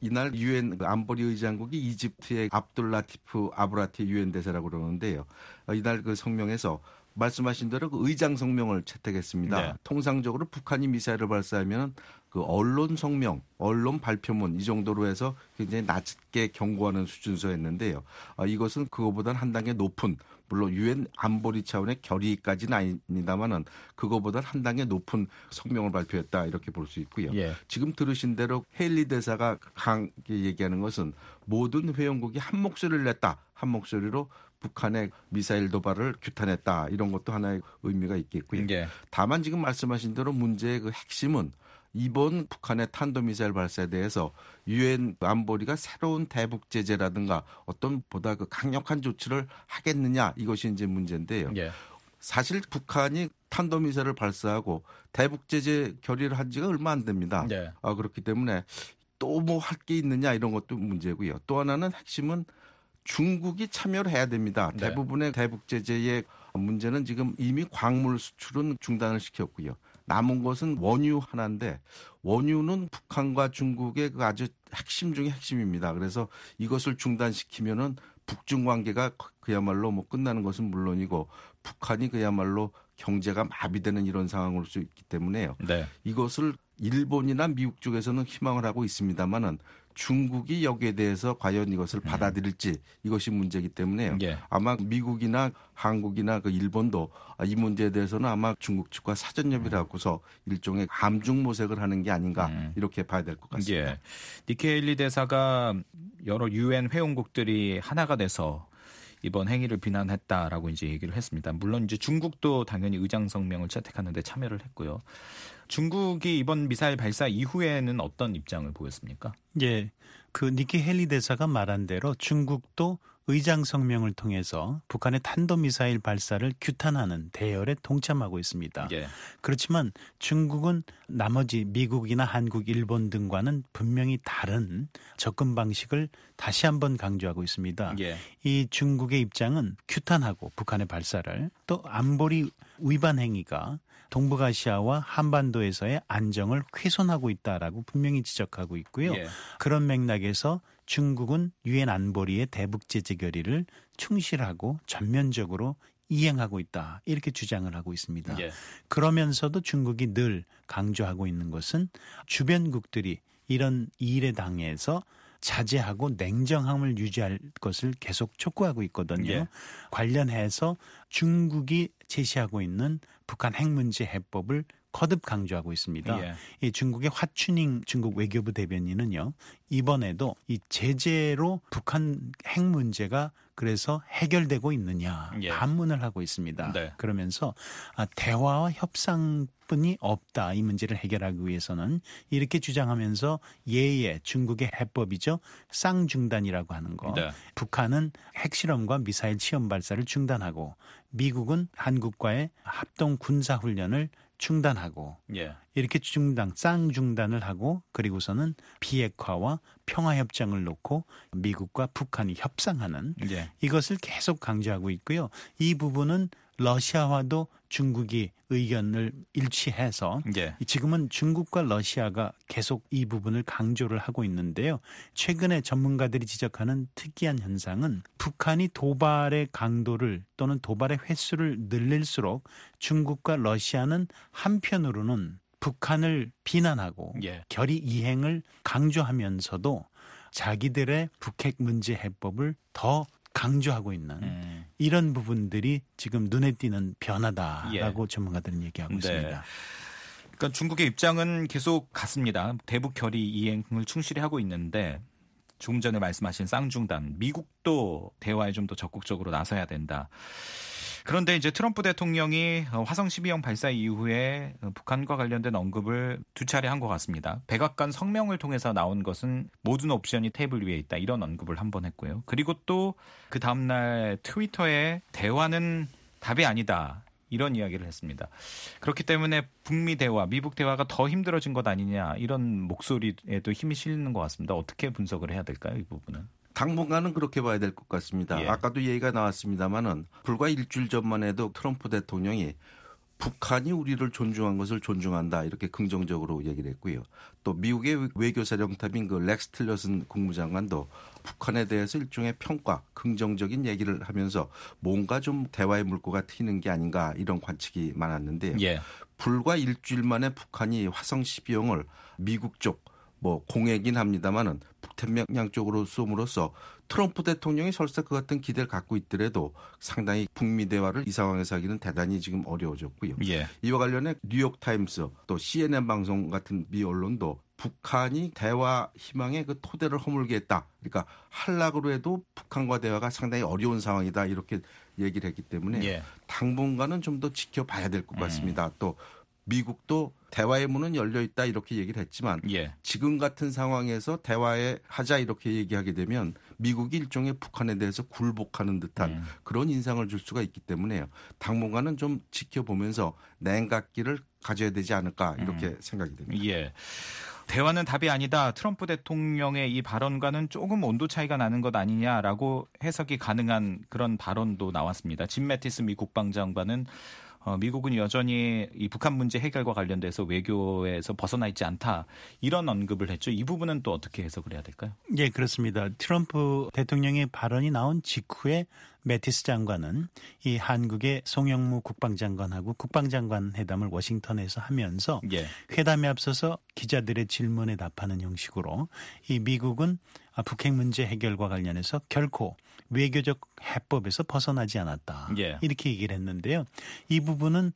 이날 유엔 안보리 의장국이 이집트의 압둘라티프 아브라티 유엔 대사라고 그러는데요. 이날 그 성명에서 말씀하신 대로 그 의장 성명을 채택했습니다. 네. 통상적으로 북한이 미사일을 발사하면 그 언론 성명, 언론 발표문 이 정도로 해서 굉장히 낮게 경고하는 수준서였는데요. 이것은 그거보다는 한 단계 높은, 물론 유엔 안보리 차원의 결의까지는 아닙니다만은 그거보다는 한 단계 높은 성명을 발표했다 이렇게 볼 수 있고요. 예. 지금 들으신 대로 헤일리 대사가 강하게 얘기하는 것은 모든 회원국이 한 목소리를 냈다. 한 목소리로 북한의 미사일 도발을 규탄했다. 이런 것도 하나의 의미가 있겠고요. 예. 다만 지금 말씀하신 대로 문제의 그 핵심은 이번 북한의 탄도미사일 발사에 대해서 유엔 안보리가 새로운 대북 제재라든가 어떤 보다 그 강력한 조치를 하겠느냐 이것이 이제 문제인데요. 예. 사실 북한이 탄도미사일을 발사하고 대북 제재 결의를 한 지가 얼마 안 됩니다. 예. 그렇기 때문에 또 뭐 할 게 있느냐 이런 것도 문제고요. 또 하나는 핵심은 중국이 참여를 해야 됩니다. 네. 대부분의 대북 제재의 문제는 지금 이미 광물 수출은 중단을 시켰고요. 남은 것은 원유 하나인데 원유는 북한과 중국의 그 아주 핵심 중에 핵심입니다. 그래서 이것을 중단시키면은 북중 관계가 그야말로 뭐 끝나는 것은 물론이고 북한이 그야말로 경제가 마비되는 이런 상황을 올 수 있기 때문에요. 네. 이것을 일본이나 미국 쪽에서는 희망을 하고 있습니다만은 중국이 여기에 대해서 과연 이것을 받아들일지 이것이 문제이기 때문에요. 예. 아마 미국이나 한국이나 그 일본도 이 문제에 대해서는 아마 중국 측과 사전 협의를 하고서 일종의 감중 모색을 하는 게 아닌가 이렇게 봐야 될 것 같습니다. 예. 니키 헤일리 대사가 여러 유엔 회원국들이 하나가 돼서 이번 행위를 비난했다라고 이제 얘기를 했습니다. 물론 이제 중국도 당연히 의장 성명을 채택하는데 참여를 했고요. 중국이 이번 미사일 발사 이후에는 어떤 입장을 보였습니까? 예, 그 니키 헬리 대사가 말한 대로 중국도 의장 성명을 통해서 북한의 탄도미사일 발사를 규탄하는 대열에 동참하고 있습니다. 예. 그렇지만 중국은 나머지 미국이나 한국, 일본 등과는 분명히 다른 접근 방식을 다시 한번 강조하고 있습니다. 예. 이 중국의 입장은 규탄하고 북한의 발사를 또 안보리 위반 행위가 동북아시아와 한반도에서의 안정을 훼손하고 있다라고 분명히 지적하고 있고요. 예. 그런 맥락에서 중국은 유엔 안보리의 대북 제재 결의를 충실하고 전면적으로 이행하고 있다. 이렇게 주장을 하고 있습니다. 예. 그러면서도 중국이 늘 강조하고 있는 것은 주변국들이 이런 일에 당해서 자제하고 냉정함을 유지할 것을 계속 촉구하고 있거든요. 예. 관련해서 중국이 제시하고 있는 북한 핵 문제 해법을 거듭 강조하고 있습니다. 예. 이 중국의 화춘잉 중국 외교부 대변인은요. 이번에도 이 제재로 북한 핵 문제가 그래서 해결되고 있느냐 예. 반문을 하고 있습니다. 네. 그러면서 대화와 협상뿐이 없다. 이 문제를 해결하기 위해서는 이렇게 주장하면서 예의 중국의 해법이죠. 쌍중단이라고 하는 거. 네. 북한은 핵실험과 미사일 시험 발사를 중단하고 미국은 한국과의 합동 군사훈련을 중단하고 예. 이렇게 쌍중단을 하고 그리고서는 비핵화와 평화협정을 놓고 미국과 북한이 협상하는 예. 이것을 계속 강조하고 있고요. 이 부분은 러시아와도 중국이 의견을 일치해서 예. 지금은 중국과 러시아가 계속 이 부분을 강조를 하고 있는데요. 최근에 전문가들이 지적하는 특이한 현상은 북한이 도발의 강도를 또는 도발의 횟수를 늘릴수록 중국과 러시아는 한편으로는 북한을 비난하고 예. 결의 이행을 강조하면서도 자기들의 북핵 문제 해법을 더 강조하고 있는 이런 부분들이 지금 눈에 띄는 변화다라고 예. 전문가들은 얘기하고 네. 있습니다. 그러니까 중국의 입장은 계속 같습니다. 대북 결의 이행을 충실히 하고 있는데 조금 전에 말씀하신 쌍중단, 미국도 대화에 좀 더 적극적으로 나서야 된다. 그런데 이제 트럼프 대통령이 화성 12형 발사 이후에 북한과 관련된 언급을 두 차례 한 것 같습니다. 백악관 성명을 통해서 나온 것은 모든 옵션이 테이블 위에 있다. 이런 언급을 한 번 했고요. 그리고 또 그 다음날 트위터에 대화는 답이 아니다. 이런 이야기를 했습니다. 그렇기 때문에 북미 대화, 미국 대화가 더 힘들어진 것 아니냐. 이런 목소리에도 힘이 실리는 것 같습니다. 어떻게 분석을 해야 될까요? 이 부분은. 당분간은 그렇게 봐야 될 것 같습니다. 예. 아까도 얘기가 나왔습니다마는 불과 일주일 전만 해도 트럼프 대통령이 북한이 우리를 존중한 것을 존중한다 이렇게 긍정적으로 얘기를 했고요. 또 미국의 외교사령탑인 그 렉스 틸러슨 국무장관도 북한에 대해서 일종의 평가, 긍정적인 얘기를 하면서 뭔가 좀 대화의 물꼬가 트이는 게 아닌가 이런 관측이 많았는데요. 예. 불과 일주일 만에 북한이 화성 12형을 미국 쪽 공회긴 합니다만은 북태평양 쪽으로 쏘므로써 트럼프 대통령이 설사 그 같은 기대를 갖고 있더라도 상당히 북미 대화를 이 상황에서 하기는 대단히 지금 어려워졌고요. 예. 이와 관련해 뉴욕타임스 또 CNN 방송 같은 미 언론도 북한이 대화 희망의 그 토대를 허물게 했다. 그러니까 한락으로 해도 북한과 대화가 상당히 어려운 상황이다. 이렇게 얘기를 했기 때문에 예. 당분간은 좀 더 지켜봐야 될 것 같습니다. 또 미국도 대화의 문은 열려 있다 이렇게 얘기를 했지만 예. 지금 같은 상황에서 대화에 하자 이렇게 얘기하게 되면 미국이 일종의 북한에 대해서 굴복하는 듯한 그런 인상을 줄 수가 있기 때문에 당분간은 좀 지켜보면서 냉각기를 가져야 되지 않을까 이렇게 생각이 됩니다. 예. 대화는 답이 아니다. 트럼프 대통령의 이 발언과는 조금 온도 차이가 나는 것 아니냐라고 해석이 가능한 그런 발언도 나왔습니다. 짐 매티스 미 국방장관은 미국은 여전히 이 북한 문제 해결과 관련돼서 외교에서 벗어나 있지 않다. 이런 언급을 했죠. 이 부분은 또 어떻게 해석을 해야 될까요? 예, 그렇습니다. 트럼프 대통령의 발언이 나온 직후에 매티스 장관은 이 한국의 송영무 국방장관하고 국방장관 회담을 워싱턴에서 하면서 예. 회담에 앞서서 기자들의 질문에 답하는 형식으로 이 미국은 북핵 문제 해결과 관련해서 결코 외교적 해법에서 벗어나지 않았다. 예. 이렇게 얘기를 했는데요. 이 부분은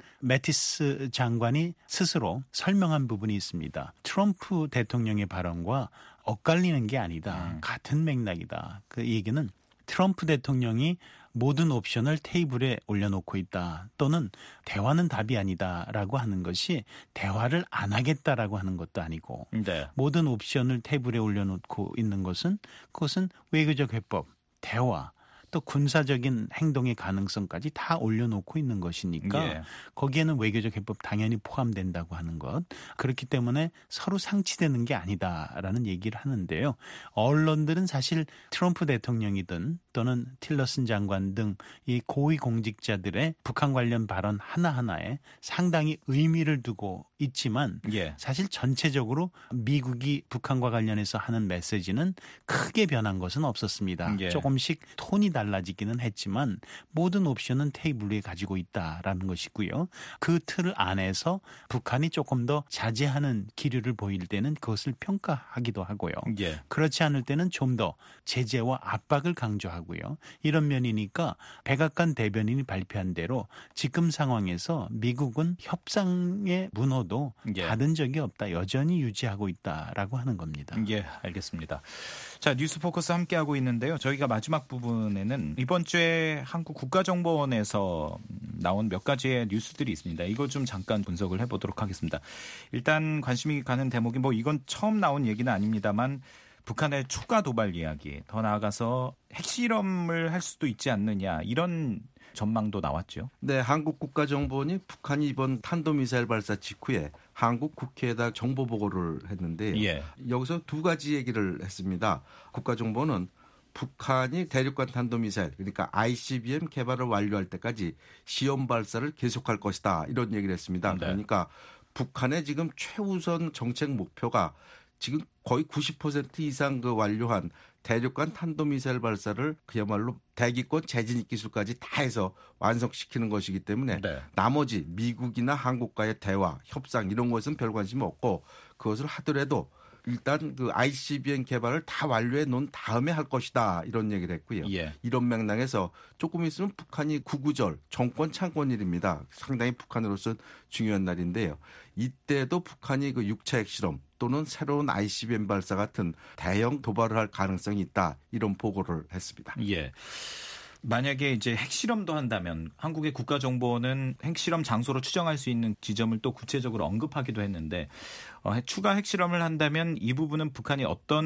매티스 장관이 스스로 설명한 부분이 있습니다. 트럼프 대통령의 발언과 엇갈리는 게 아니다. 같은 맥락이다. 그 얘기는 트럼프 대통령이 모든 옵션을 테이블에 올려놓고 있다. 또는 대화는 답이 아니다라고 하는 것이 대화를 안 하겠다라고 하는 것도 아니고 네. 모든 옵션을 테이블에 올려놓고 있는 것은 그것은 외교적 해법, 대화, 또 군사적인 행동의 가능성까지 다 올려놓고 있는 것이니까 예. 거기에는 외교적 해법 당연히 포함된다고 하는 것. 그렇기 때문에 서로 상치되는 게 아니다라는 얘기를 하는데요. 언론들은 사실 트럼프 대통령이든 또는 틸러슨 장관 등 이 고위 공직자들의 북한 관련 발언 하나하나에 상당히 의미를 두고 있지만 예. 사실 전체적으로 미국이 북한과 관련해서 하는 메시지는 크게 변한 것은 없었습니다. 예. 조금씩 톤이 달라지기는 했지만 모든 옵션은 테이블 위에 가지고 있다라는 것이고요. 그 틀 안에서 북한이 조금 더 자제하는 기류를 보일 때는 그것을 평가하기도 하고요. 예. 그렇지 않을 때는 좀 더 제재와 압박을 강조하고요. 이런 면이니까 백악관 대변인이 발표한 대로 지금 상황에서 미국은 협상의 문호도 예. 닫은 적이 없다. 여전히 유지하고 있다라고 하는 겁니다. 예, 알겠습니다. 자, 뉴스포커스 함께하고 있는데요. 저희가 마지막 부분에는 이번 주에 한국 국가정보원에서 나온 몇 가지의 뉴스들이 있습니다. 이거 좀 잠깐 분석을 해보도록 하겠습니다. 일단 관심이 가는 대목이 이건 처음 나온 얘기는 아닙니다만 북한의 추가 도발 이야기, 더 나아가서 핵실험을 할 수도 있지 않느냐 이런 전망도 나왔죠. 네, 한국 국가정보원이 북한이 이번 탄도미사일 발사 직후에 한국 국회에다 정보 보고를 했는데 예. 여기서 두 가지 얘기를 했습니다. 국가정보원은 북한이 대륙간 탄도미사일 그러니까 ICBM 개발을 완료할 때까지 시험 발사를 계속할 것이다 이런 얘기를 했습니다. 네. 그러니까 북한의 지금 최우선 정책 목표가 지금 거의 90% 이상 그 완료한 대륙간 탄도미사일 발사를 그야말로 대기권 재진입 기술까지 다 해서 완성시키는 것이기 때문에 네. 나머지 미국이나 한국과의 대화, 협상 이런 것은 별 관심 없고 그것을 하더라도 일단 그 ICBM 개발을 다 완료해 놓은 다음에 할 것이다 이런 얘기를 했고요. 예. 이런 맥락에서 조금 있으면 북한이 구구절 정권 창건일입니다. 상당히 북한으로서는 중요한 날인데요. 이때도 북한이 그 6차 핵실험 또는 새로운 ICBM 발사 같은 대형 도발을 할 가능성이 있다 이런 보고를 했습니다. 예. 만약에 이제 핵실험도 한다면 한국의 국가정보원은 핵실험 장소로 추정할 수 있는 지점을 또 구체적으로 언급하기도 했는데 추가 핵실험을 한다면 이 부분은 북한이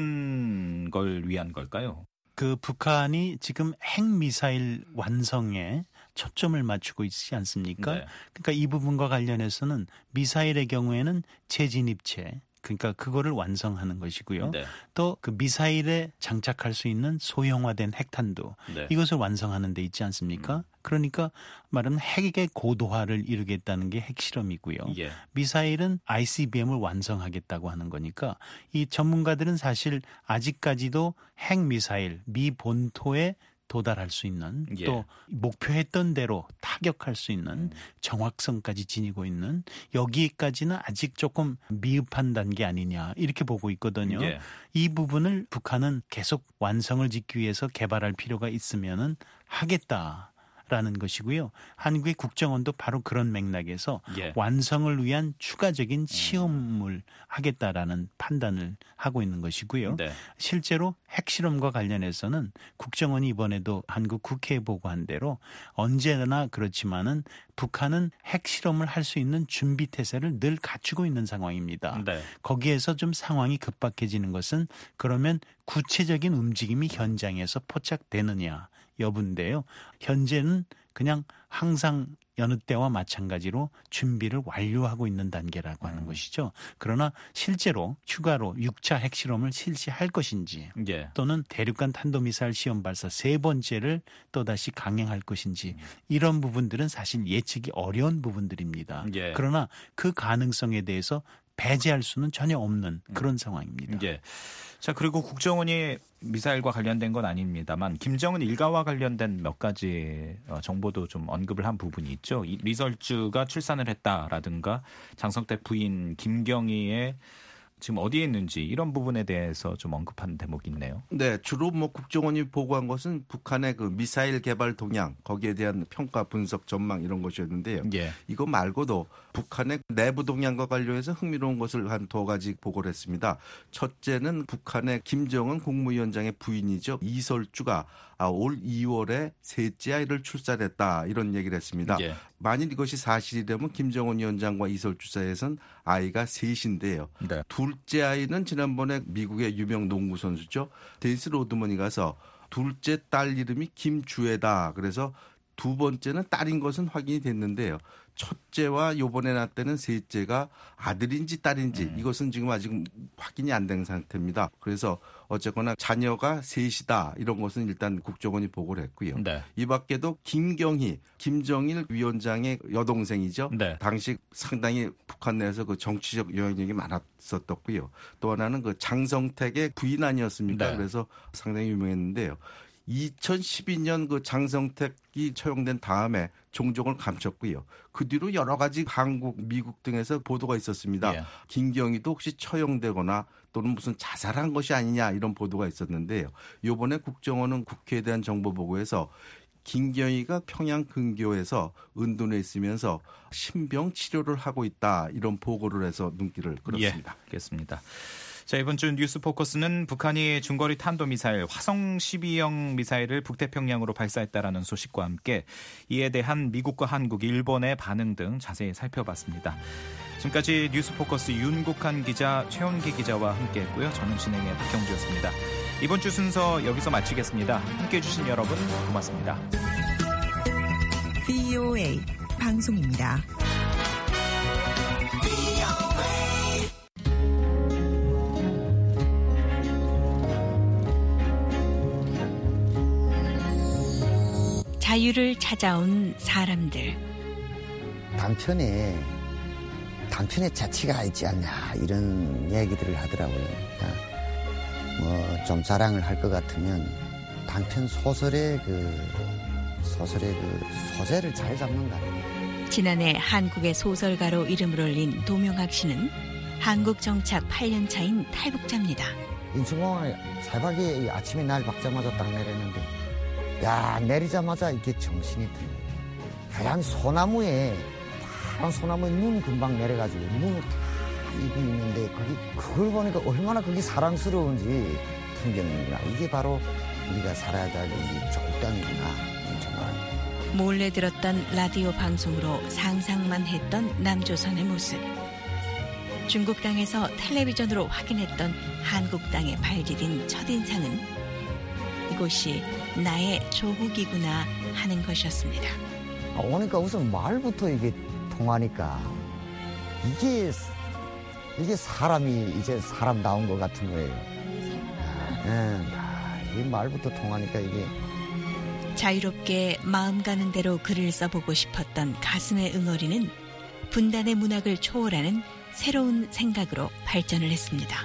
어떤 걸 위한 걸까요? 그 북한이 지금 핵미사일 완성에 초점을 맞추고 있지 않습니까? 네. 그러니까 이 부분과 관련해서는 미사일의 경우에는 재진입체 그러니까 그거를 완성하는 것이고요. 네. 또 그 미사일에 장착할 수 있는 소형화된 핵탄두 네. 이것을 완성하는 데 있지 않습니까? 그러니까 말하면 핵의 고도화를 이루겠다는 게 핵실험이고요. 예. 미사일은 ICBM을 완성하겠다고 하는 거니까 이 전문가들은 사실 아직까지도 핵미사일 미 본토에 도달할 수 있는 예. 또 목표했던 대로 타격할 수 있는 정확성까지 지니고 있는 여기까지는 아직 조금 미흡한 단계 아니냐 이렇게 보고 있거든요. 예. 이 부분을 북한은 계속 완성을 짓기 위해서 개발할 필요가 있으면은 하겠다. 라는 것이고요. 한국의 국정원도 바로 그런 맥락에서 예. 완성을 위한 추가적인 시험을 하겠다라는 판단을 하고 있는 것이고요. 네. 실제로 핵실험과 관련해서는 국정원이 이번에도 한국 국회에 보고한 대로 언제나 그렇지만은 북한은 핵실험을 할 수 있는 준비 태세를 늘 갖추고 있는 상황입니다. 네. 거기에서 좀 상황이 급박해지는 것은 그러면 구체적인 움직임이 현장에서 포착되느냐 여부인데요. 현재는 그냥 항상 여느 때와 마찬가지로 준비를 완료하고 있는 단계라고 하는 것이죠. 그러나 실제로 추가로 6차 핵실험을 실시할 것인지 예. 또는 대륙간 탄도미사일 시험 발사 3번째를 또다시 강행할 것인지 이런 부분들은 사실 예측이 어려운 부분들입니다. 예. 그러나 그 가능성에 대해서 배제할 수는 전혀 없는 그런 상황입니다. 예. 자, 그리고 국정원이 미사일과 관련된 건 아닙니다만 김정은 일가와 관련된 몇 가지 정보도 좀 언급을 한 부분이 있죠. 리설주가 출산을 했다라든가 장성택 부인 김경희의 지금 어디에 있는지 이런 부분에 대해서 좀 언급한 대목이 있네요. 네, 주로 뭐 국정원이 보고한 것은 북한의 그 미사일 개발 동향, 거기에 대한 평가, 분석, 전망 이런 것이었는데요. 예. 이거 말고도 북한의 내부 동향과 관련해서 흥미로운 것을 한 2가지 보고를 했습니다. 첫째는 북한의 김정은 국무위원장의 부인이죠. 이설주가 올 2월에 셋째 아이를 출산했다 이런 얘기를 했습니다. 예. 만일 이것이 사실이라면 김정은 위원장과 이설주 사이에선 아이가 셋인데요. 네. 둘째 아이는 지난번에 미국의 유명 농구 선수죠. 데니스 로드먼이 가서 둘째 딸 이름이 김주애다. 그래서 두 번째는 딸인 것은 확인이 됐는데요. 첫째와 이번에 낳았다는 셋째가 아들인지 딸인지 이것은 지금 아직 확인이 안 된 상태입니다. 그래서 어쨌거나 자녀가 셋이다 이런 것은 일단 국정원이 보고를 했고요. 네. 이 밖에도 김경희, 김정일 위원장의 여동생이죠. 네. 당시 상당히 북한 내에서 그 정치적 영향력이 많았었고요. 또 하나는 그 장성택의 부인 아니었습니까? 네. 그래서 상당히 유명했는데요. 2012년 그 장성택이 처형된 다음에 종종을 감췄고요. 그 뒤로 여러 가지 한국, 미국 등에서 보도가 있었습니다. 예. 김경희도 혹시 처형되거나 또는 무슨 자살한 것이 아니냐 이런 보도가 있었는데요. 이번에 국정원은 국회에 대한 정보 보고에서 김경희가 평양 근교에서 은둔해 있으면서 신병 치료를 하고 있다 이런 보고를 해서 눈길을 끌었습니다. 예, 알겠습니다. 자, 이번 주 뉴스 포커스는 북한이 중거리 탄도미사일 화성 12형 미사일을 북태평양으로 발사했다라는 소식과 함께 이에 대한 미국과 한국, 일본의 반응 등 자세히 살펴봤습니다. 지금까지 뉴스 포커스 윤국한 기자, 최원기 기자와 함께했고요. 저는 진행의 박형주였습니다. 이번 주 순서 여기서 마치겠습니다. 함께해 주신 여러분 고맙습니다. VOA 방송입니다. 자유를 찾아온 사람들. 단편의 자치가 있지 않냐 이런 얘기들을 하더라고요. 뭐 좀 자랑을 할 것 같으면 단편 소설의 소재를 잘 잡는다. 지난해 한국의 소설가로 이름을 올린 도명학 씨는 한국 정착 8년 차인 탈북자입니다. 인천공항에 새벽에 아침에 날 박자마자 딱 내렸는데 야 내리자마자 이렇게 정신이 들어요. 하얀 소나무에 눈 금방 내려가지고 눈을 다 입이 있는데 그걸 보니까 얼마나 그게 사랑스러운지 풍경이구나. 이게 바로 우리가 살아야 될 조국 땅이구나. 정말. 몰래 들었던 라디오 방송으로 상상만 했던 남조선의 모습. 중국 땅에서 텔레비전으로 확인했던 한국 땅에 발디딘 첫인상은 이곳이 나의 조국이구나 하는 것이었습니다. 오니까 우선 말부터 이게 통하니까 이게 이게 사람이 이제 사람 나온 것 같은 거예요. 이 말부터 통하니까 이게. 자유롭게 마음 가는 대로 글을 써보고 싶었던 가슴의 응어리는 분단의 문학을 초월하는 새로운 생각으로 발전을 했습니다.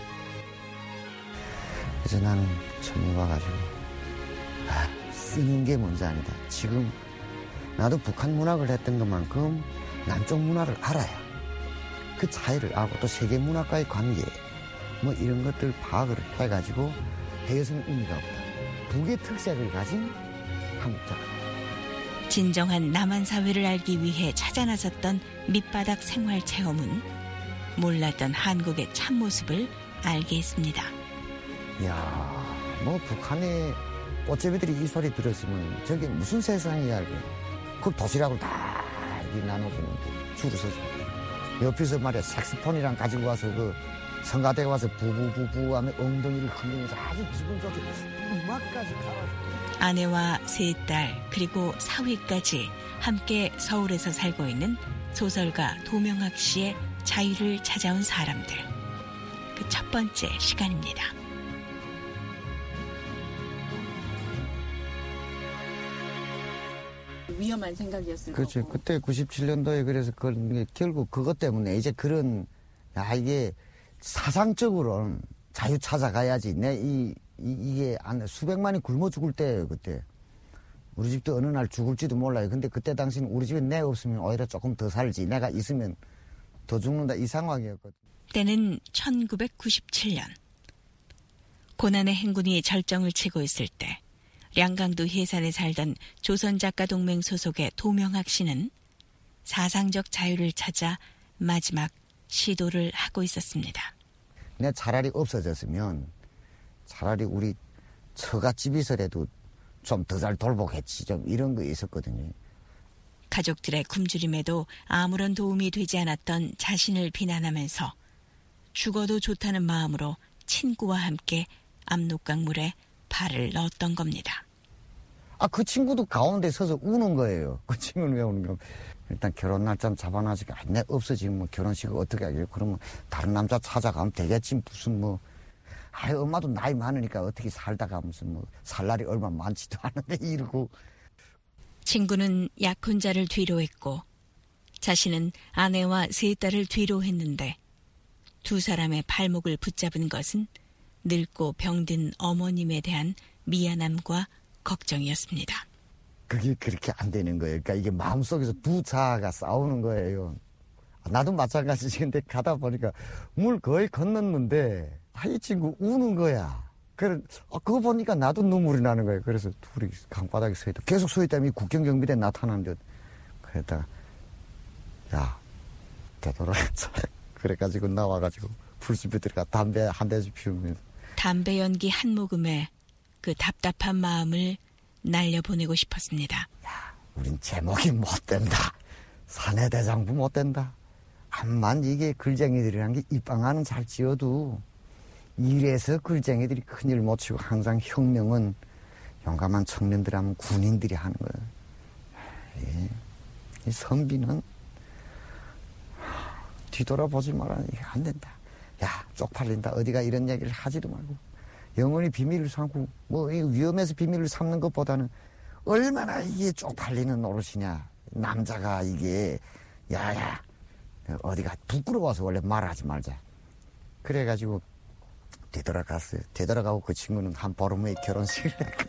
그래서 나는 처음에 와가지고 쓰는 게 뭔지 아니다. 지금 나도 북한 문학을 했던 것만큼 남쪽 문화를 알아야 그 차이를 알고 또 세계 문학과의 관계 뭐 이런 것들 파악을 해가지고 대여성 의미가 없다. 북의 특색을 가진 한국 작가. 진정한 남한 사회를 알기 위해 찾아 나섰던 밑바닥 생활 체험은 몰랐던 한국의 참모습을 알게 했습니다. 이야, 뭐 북한의 꽃제비들이 이 소리 들었으면 저게 무슨 세상이야. 그 도시락을 다 나눠주는데 줄을 서서 옆에서 말이야 색스폰이랑 가지고 와서 그 성가대에 와서 부부부부 하면 엉덩이를 흔들면서 아주 기분 좋게 음악까지 가가지고. 아내와 세 딸 그리고 사위까지 함께 서울에서 살고 있는 소설가 도명학 씨의 자유를 찾아온 사람들. 그 첫 번째 시간입니다. 위험한 생각이었을 그렇죠. 거고. 그때 97년도에 그래서 결국 그것 때문에 이제 그런 이게 사상적으로는 자유 찾아가야지. 이게 수백만이 굶어 죽을 때예요. 그때 우리 집도 어느 날 죽을지도 몰라요. 근데 그때 당시는 우리 집에 내 없으면 오히려 조금 더 살지. 내가 있으면 더 죽는다 이 상황이었거든. 때는 1997년. 고난의 행군이 절정을 치고 있을 때 량강도 해산에 살던 조선작가동맹 소속의 도명학 씨는 사상적 자유를 찾아 마지막 시도를 하고 있었습니다. 내가 차라리 없어졌으면 차라리 우리 처갓집이서라도 좀 더 잘 돌보겠지. 좀 이런 거 있었거든요. 가족들의 굶주림에도 아무런 도움이 되지 않았던 자신을 비난하면서 죽어도 좋다는 마음으로 친구와 함께 압록강물에 발을 넣었던 겁니다. 그 친구도 가운데 서서 우는 거예요. 그 친구는 왜 우는 거예요? 일단 결혼 날짜 잡아놔지고 내 없어지면 뭐 결혼식을 어떻게 하길래 그러면 다른 남자 찾아가면 되겠지. 무슨 뭐 엄마도 나이 많으니까 어떻게 살다가 무슨 뭐 살 날이 얼마 많지도 않은데 이러고. 친구는 약혼자를 뒤로 했고 자신은 아내와 세 딸을 뒤로 했는데 두 사람의 발목을 붙잡은 것은 늙고 병든 어머님에 대한 미안함과 걱정이었습니다. 그게 그렇게 안 되는 거예요. 그러니까 이게 마음속에서 두 자아가 싸우는 거예요. 나도 마찬가지지. 근데 가다 보니까 물 거의 건넜는데 이 친구 우는 거야. 그거 보니까 나도 눈물이 나는 거예요. 그래서 둘이 강바닥에 서 있다. 계속 서 있다면 국경경비대 나타나는데 그랬다가 야 되돌아가자. 그래가지고 나와가지고 불집에 들어가 담배 한 대씩 피우면서 담배 연기 한 모금에 그 답답한 마음을 날려보내고 싶었습니다. 야, 우린 제목이 못 된다. 사내대장부 못 된다. 암만 이게 글쟁이들이란 게 입방아는 잘 지어도 이래서 글쟁이들이 큰일 못 치고 항상 혁명은 용감한 청년들 하면 군인들이 하는 거예요. 이 선비는 뒤돌아보지 마라. 이게 안 된다. 야, 쪽팔린다. 어디가 이런 얘기를 하지도 말고 영원히 비밀을 삼고 뭐 위험해서 비밀을 삼는 것보다는 얼마나 이게 쪽팔리는 노릇이냐. 남자가 이게 야야 어디가 부끄러워서 원래 말하지 말자. 그래가지고 되돌아갔어요. 되돌아가고 그 친구는 한 보름 후에 결혼식을 했고.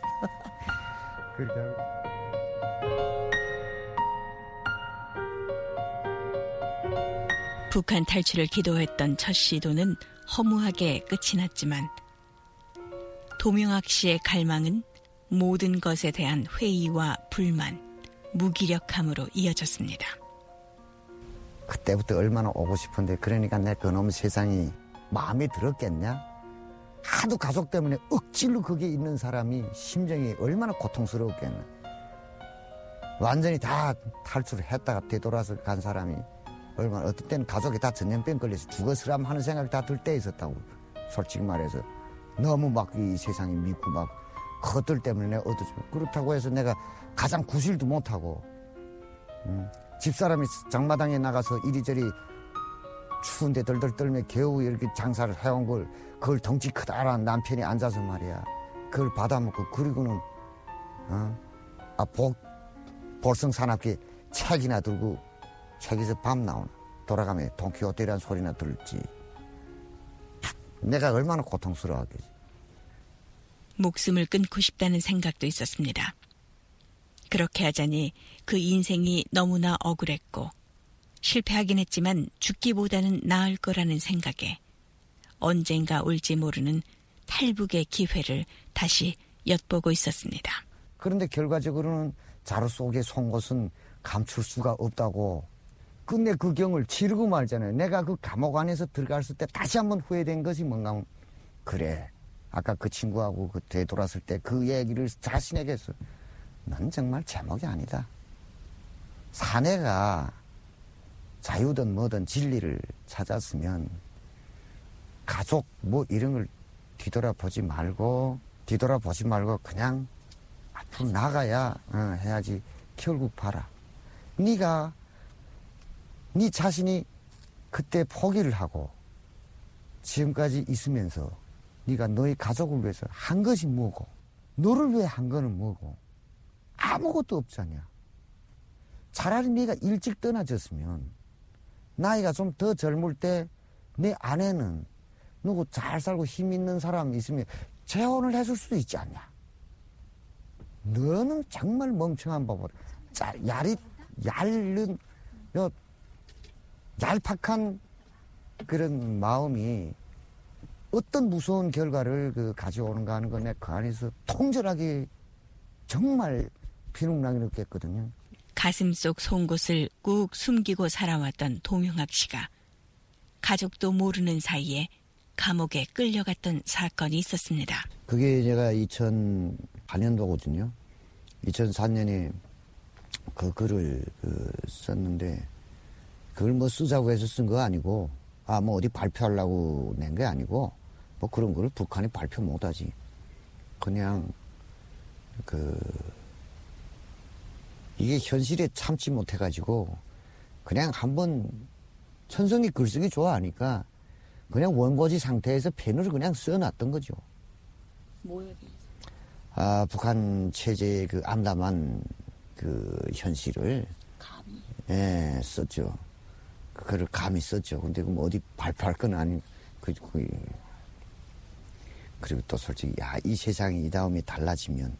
북한 탈출을 기도했던 첫 시도는 허무하게 끝이 났지만 도명학 씨의 갈망은 모든 것에 대한 회의와 불만, 무기력함으로 이어졌습니다. 그때부터 얼마나 오고 싶은데 그러니까 내 그놈 세상이 마음에 들었겠냐? 하도 가족 때문에 억지로 거기에 있는 사람이 심정이 얼마나 고통스러웠겠나. 완전히 다 탈출을 했다가 되돌아서 간 사람이 얼마나 어떤 때는 가족이 다 전염병 걸려서 죽었으람 하는 생각이 다 들 때 있었다고. 솔직히 말해서 너무 막 이 세상이 믿고 막 그것들 때문에 내가 얻어지고 그렇다고 해서 내가 가장 구실도 못하고 집사람이 장마당에 나가서 이리저리 추운데 덜덜 떨며 겨우 이렇게 장사를 해온 걸 그걸 덩치 크다란 남편이 앉아서 말이야 그걸 받아먹고 그리고는 볼성사납게 책이나 들고 책에서 밤 나오나 돌아가면 돈키호테라는 소리나 들을지 내가 얼마나 고통스러워하겠지. 목숨을 끊고 싶다는 생각도 있었습니다. 그렇게 하자니 그 인생이 너무나 억울했고 실패하긴 했지만 죽기보다는 나을 거라는 생각에 언젠가 올지 모르는 탈북의 기회를 다시 엿보고 있었습니다. 그런데 결과적으로는 자루 속의 송곳은 감출 수가 없다고 끝내 그 경을 치르고 말잖아요. 내가 그 감옥 안에서 들어갔을 때 다시 한번 후회된 것이 뭔가 하면 그래 아까 그 친구하고 그 되돌았을 때 그 얘기를 자신에게 했어. 넌 정말 제목이 아니다. 사내가 자유든 뭐든 진리를 찾았으면 가족 뭐 이런 걸 뒤돌아보지 말고 그냥 앞으로 나가야 해야지. 결국 봐라. 네가 네 자신이 그때 포기를 하고 지금까지 있으면서 네가 너의 가족을 위해서 한 것이 뭐고 너를 위해 한 거는 뭐고 아무것도 없잖냐. 차라리 네가 일찍 떠나졌으면 나이가 좀 더 젊을 때 내 아내는 누구 잘 살고 힘 있는 사람 있으면 재혼을 해줄 수도 있지 않냐. 너는 정말 멍청한 법으로 얄팍한 그런 마음이 어떤 무서운 결과를 가져오는가 하는 건 내가 그 안에서 통절하게 정말 피눈나게 느꼈거든요. 가슴 속 송곳을 꾹 숨기고 살아왔던 도명학 씨가 가족도 모르는 사이에 감옥에 끌려갔던 사건이 있었습니다. 그게 제가 2004년도거든요. 2004년에 그 글을 썼는데 그걸 뭐 쓰자고 해서 쓴 거 아니고 뭐 어디 발표하려고 낸 게 아니고 뭐 그런 걸 북한이 발표 못하지. 그냥 이게 현실에 참지 못해가지고 그냥 한번 천성이 글쓰기 좋아하니까 그냥 원고지 상태에서 펜으로 그냥 써놨던 거죠. 뭐에 대해서? 북한 체제의 그 암담한 그 현실을 감히 썼죠. 그걸 감히 썼죠. 근데 뭐 어디 발표할 건 아니고 그리고 또 솔직히 이 세상이 이 다음에 달라지면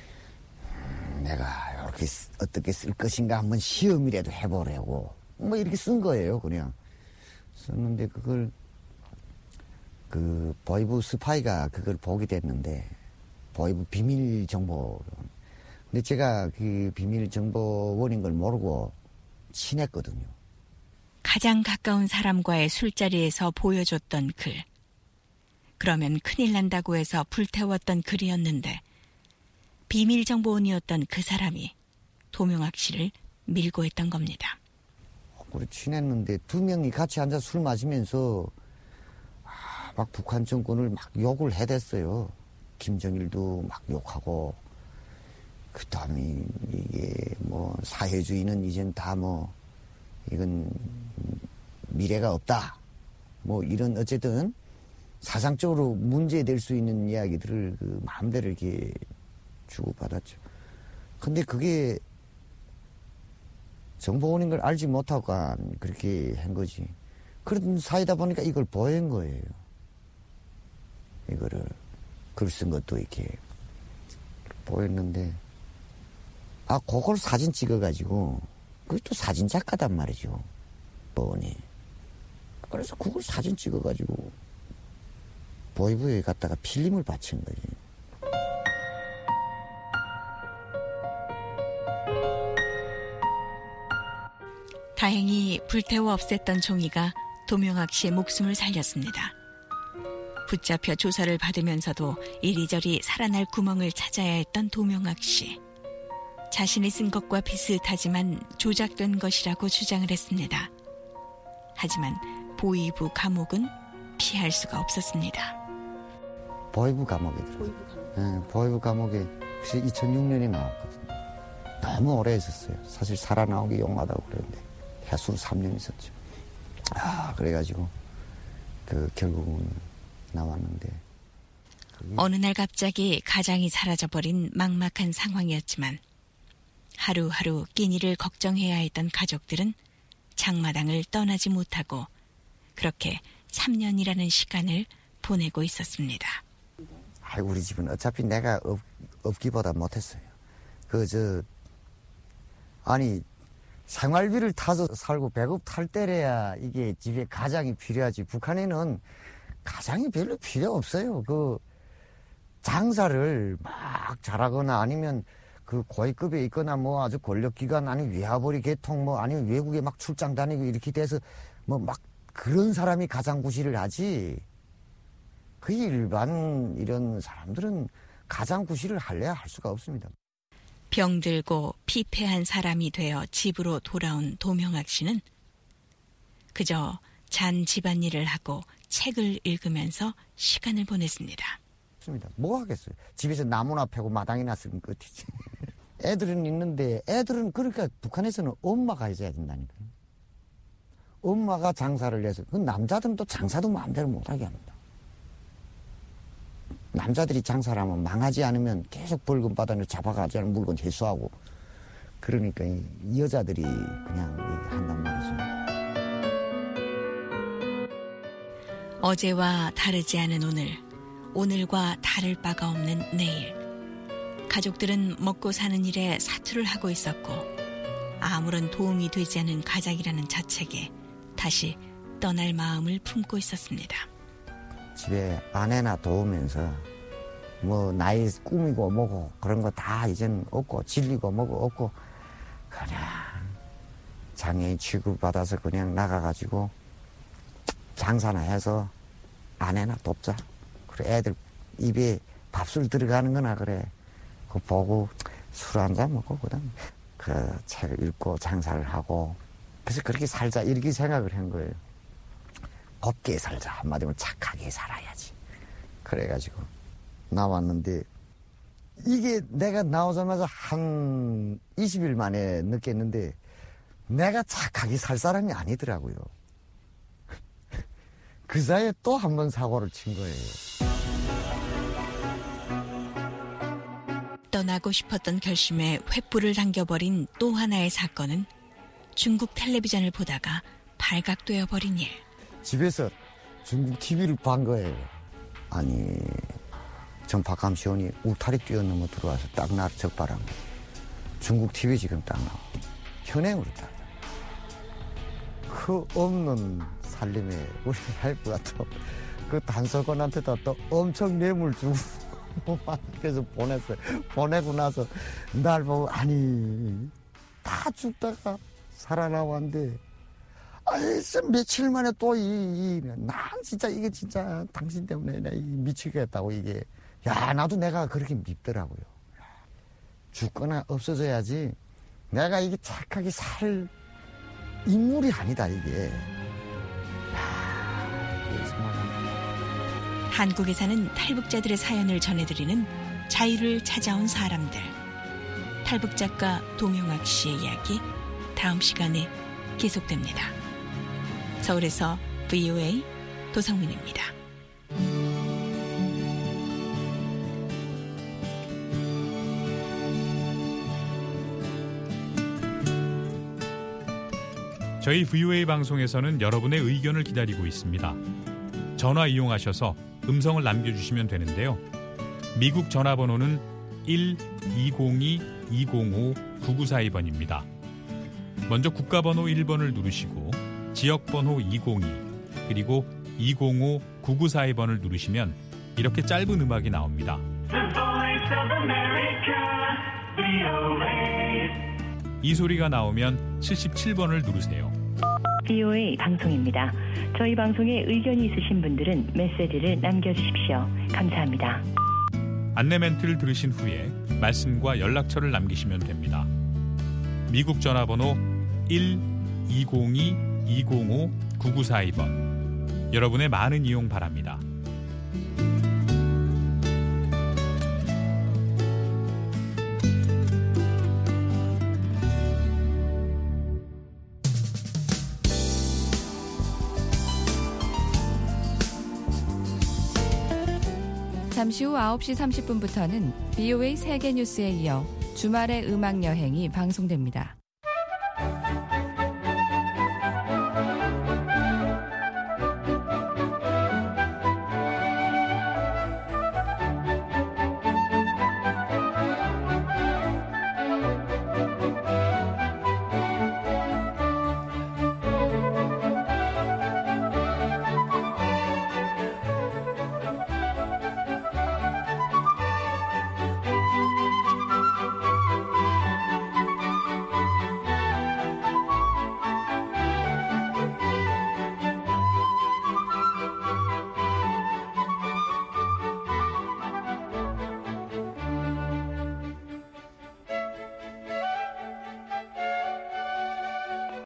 내가 이렇게 어떻게 쓸 것인가 한번 시험이라도 해보려고 뭐 이렇게 쓴 거예요. 그냥 썼는데 그걸 그 보이부 스파이가 그걸 보게 됐는데 보이부 비밀 정보. 근데 제가 그 비밀 정보원인 걸 모르고 친했거든요. 가장 가까운 사람과의 술자리에서 보여줬던 글. 그러면 큰일 난다고 해서 불태웠던 글이었는데 비밀정보원이었던 그 사람이 도명학 씨를 밀고 했던 겁니다. 우리 친했는데 두 명이 같이 앉아 술 마시면서 막 북한 정권을 막 욕을 해댔어요. 김정일도 막 욕하고 그 다음에 이게 뭐 사회주의는 이젠 다 뭐 이건 미래가 없다. 뭐 이런 어쨌든 사상적으로 문제될 수 있는 이야기들을 그 마음대로 이렇게 주고받았죠. 근데 그게 정보원인 걸 알지 못하고 그렇게 한 거지. 그런 사이다 보니까 이걸 보인 거예요. 이거를 글 쓴 것도 이렇게 보였는데 그걸 사진 찍어가지고 그게 또 사진 작가단 말이죠. 보원이. 그래서 그걸 사진 찍어가지고 보이부에 갖다가 필름을 바친 거지. 다행히 불태워 없앴던 종이가 도명학 씨의 목숨을 살렸습니다. 붙잡혀 조사를 받으면서도 이리저리 살아날 구멍을 찾아야 했던 도명학 씨. 자신이 쓴 것과 비슷하지만 조작된 것이라고 주장을 했습니다. 하지만 보이부 감옥은 피할 수가 없었습니다. 보이부 감옥에 들어요. 네, 보이부 감옥에 2006년에 나왔거든요. 너무 오래 있었어요. 사실 살아나오기 용하다고 그랬는데 해수로 3년 있었죠. 그래가지고 결국은 나왔는데. 어느 날 갑자기 가장이 사라져버린 막막한 상황이었지만 하루하루 끼니를 걱정해야 했던 가족들은 장마당을 떠나지 못하고 그렇게 3년이라는 시간을 보내고 있었습니다. 우리 집은 어차피 내가 없기보다 못했어요. 생활비를 타서 살고 배급 탈 때래야 이게 집에 가장이 필요하지. 북한에는 가장이 별로 필요 없어요. 장사를 막 잘하거나 아니면 고위급에 있거나 아주 권력기관 아니면 외화벌이 계통 아니면 외국에 막 출장 다니고 이렇게 돼서 막 그런 사람이 가장구실을 하지. 일반 이런 사람들은 가장구실을 할래야 할 수가 없습니다. 병들고 피폐한 사람이 되어 집으로 돌아온 도명학 씨는 그저 잔 집안일을 하고 책을 읽으면서 시간을 보냈습니다. 뭐 하겠어요? 집에서 나무나 패고 마당이나 쓰면 끝이지. 애들은 있는데 애들은 그러니까 북한에서는 엄마가 해줘야 된다니까요. 엄마가 장사를 해서 남자들은 또 장사도 마음대로 못하게 합니다. 남자들이 장사를 하면 망하지 않으면 계속 벌금 받아내서 잡아가지 않은 물건 회수하고 그러니까 이 여자들이 그냥 한단 말이죠. 어제와 다르지 않은 오늘과 다를 바가 없는 내일. 가족들은 먹고 사는 일에 사투를 하고 있었고 아무런 도움이 되지 않은 가장이라는 자책에 다시 떠날 마음을 품고 있었습니다. 집에 아내나 도우면서 나이 꾸미고 뭐고 그런 거 다 이젠 없고 질리고 뭐고 없고 그냥 장애인 취급받아서 그냥 나가가지고 장사나 해서 아내나 돕자. 그래 애들 입에 밥술 들어가는 거나 그래. 그거 보고 술 한잔 먹고 그다음 책을 읽고 장사를 하고 그래서 그렇게 살자 이렇게 생각을 한 거예요. 곱게 살자. 한마디로 착하게 살아야지. 그래가지고 나왔는데 이게 내가 나오자마자 한 20일 만에 느꼈는데 내가 착하게 살 사람이 아니더라고요. 그 사이에 또 한 번 사고를 친 거예요. 떠나고 싶었던 결심에 횃불을 당겨버린 또 하나의 사건은 중국 텔레비전을 보다가 발각되어 버린 일. 집에서 중국 TV를 본 거예요. 아니 전파감 시원이 울타리 뛰어넘어 들어와서 딱 나를 적발한 거예요. 중국 TV 지금 딱 나와. 현행으로 딱. 그 없는 살림에 우리 와이프가 또 그 단속원한테도 또 엄청 뇌물 주고 그래서 보냈어요. 보내고 나서 날 보고 아니 다 죽다가 살아나왔는데 아니 며칠 만에 또 난 진짜 이게 진짜 당신 때문에 내가 미치겠다고 이게 나도 내가 그렇게 밉더라고요. 죽거나 없어져야지 내가 이게 착하게 살 인물이 아니다 이게. 한국에 사는 탈북자들의 사연을 전해드리는 자유를 찾아온 사람들. 탈북 작가 도명학 씨의 이야기 다음 시간에 계속됩니다. 서울에서 VOA 도성민입니다. 저희 VOA 방송에서는 여러분의 의견을 기다리고 있습니다. 전화 이용하셔서 음성을 남겨주시면 되는데요. 미국 전화번호는 1-202-205-9942번입니다. 먼저 국가번호 1번을 누르시고 지역번호 202 그리고 205-9942번을 누르시면 이렇게 짧은 음악이 나옵니다. 이 소리가 나오면 77번을 누르세요. VOA 방송입니다. 저희 방송에 의견이 있으신 분들은 메시지를 남겨주십시오. 감사합니다. 안내 멘트를 들으신 후에 말씀과 연락처를 남기시면 됩니다. 미국 전화번호 1-202-205-9942번. 여러분의 많은 이용 바랍니다. 잠시 후 9시 30분부터는 BOA 세계뉴스에 이어 주말의 음악여행이 방송됩니다.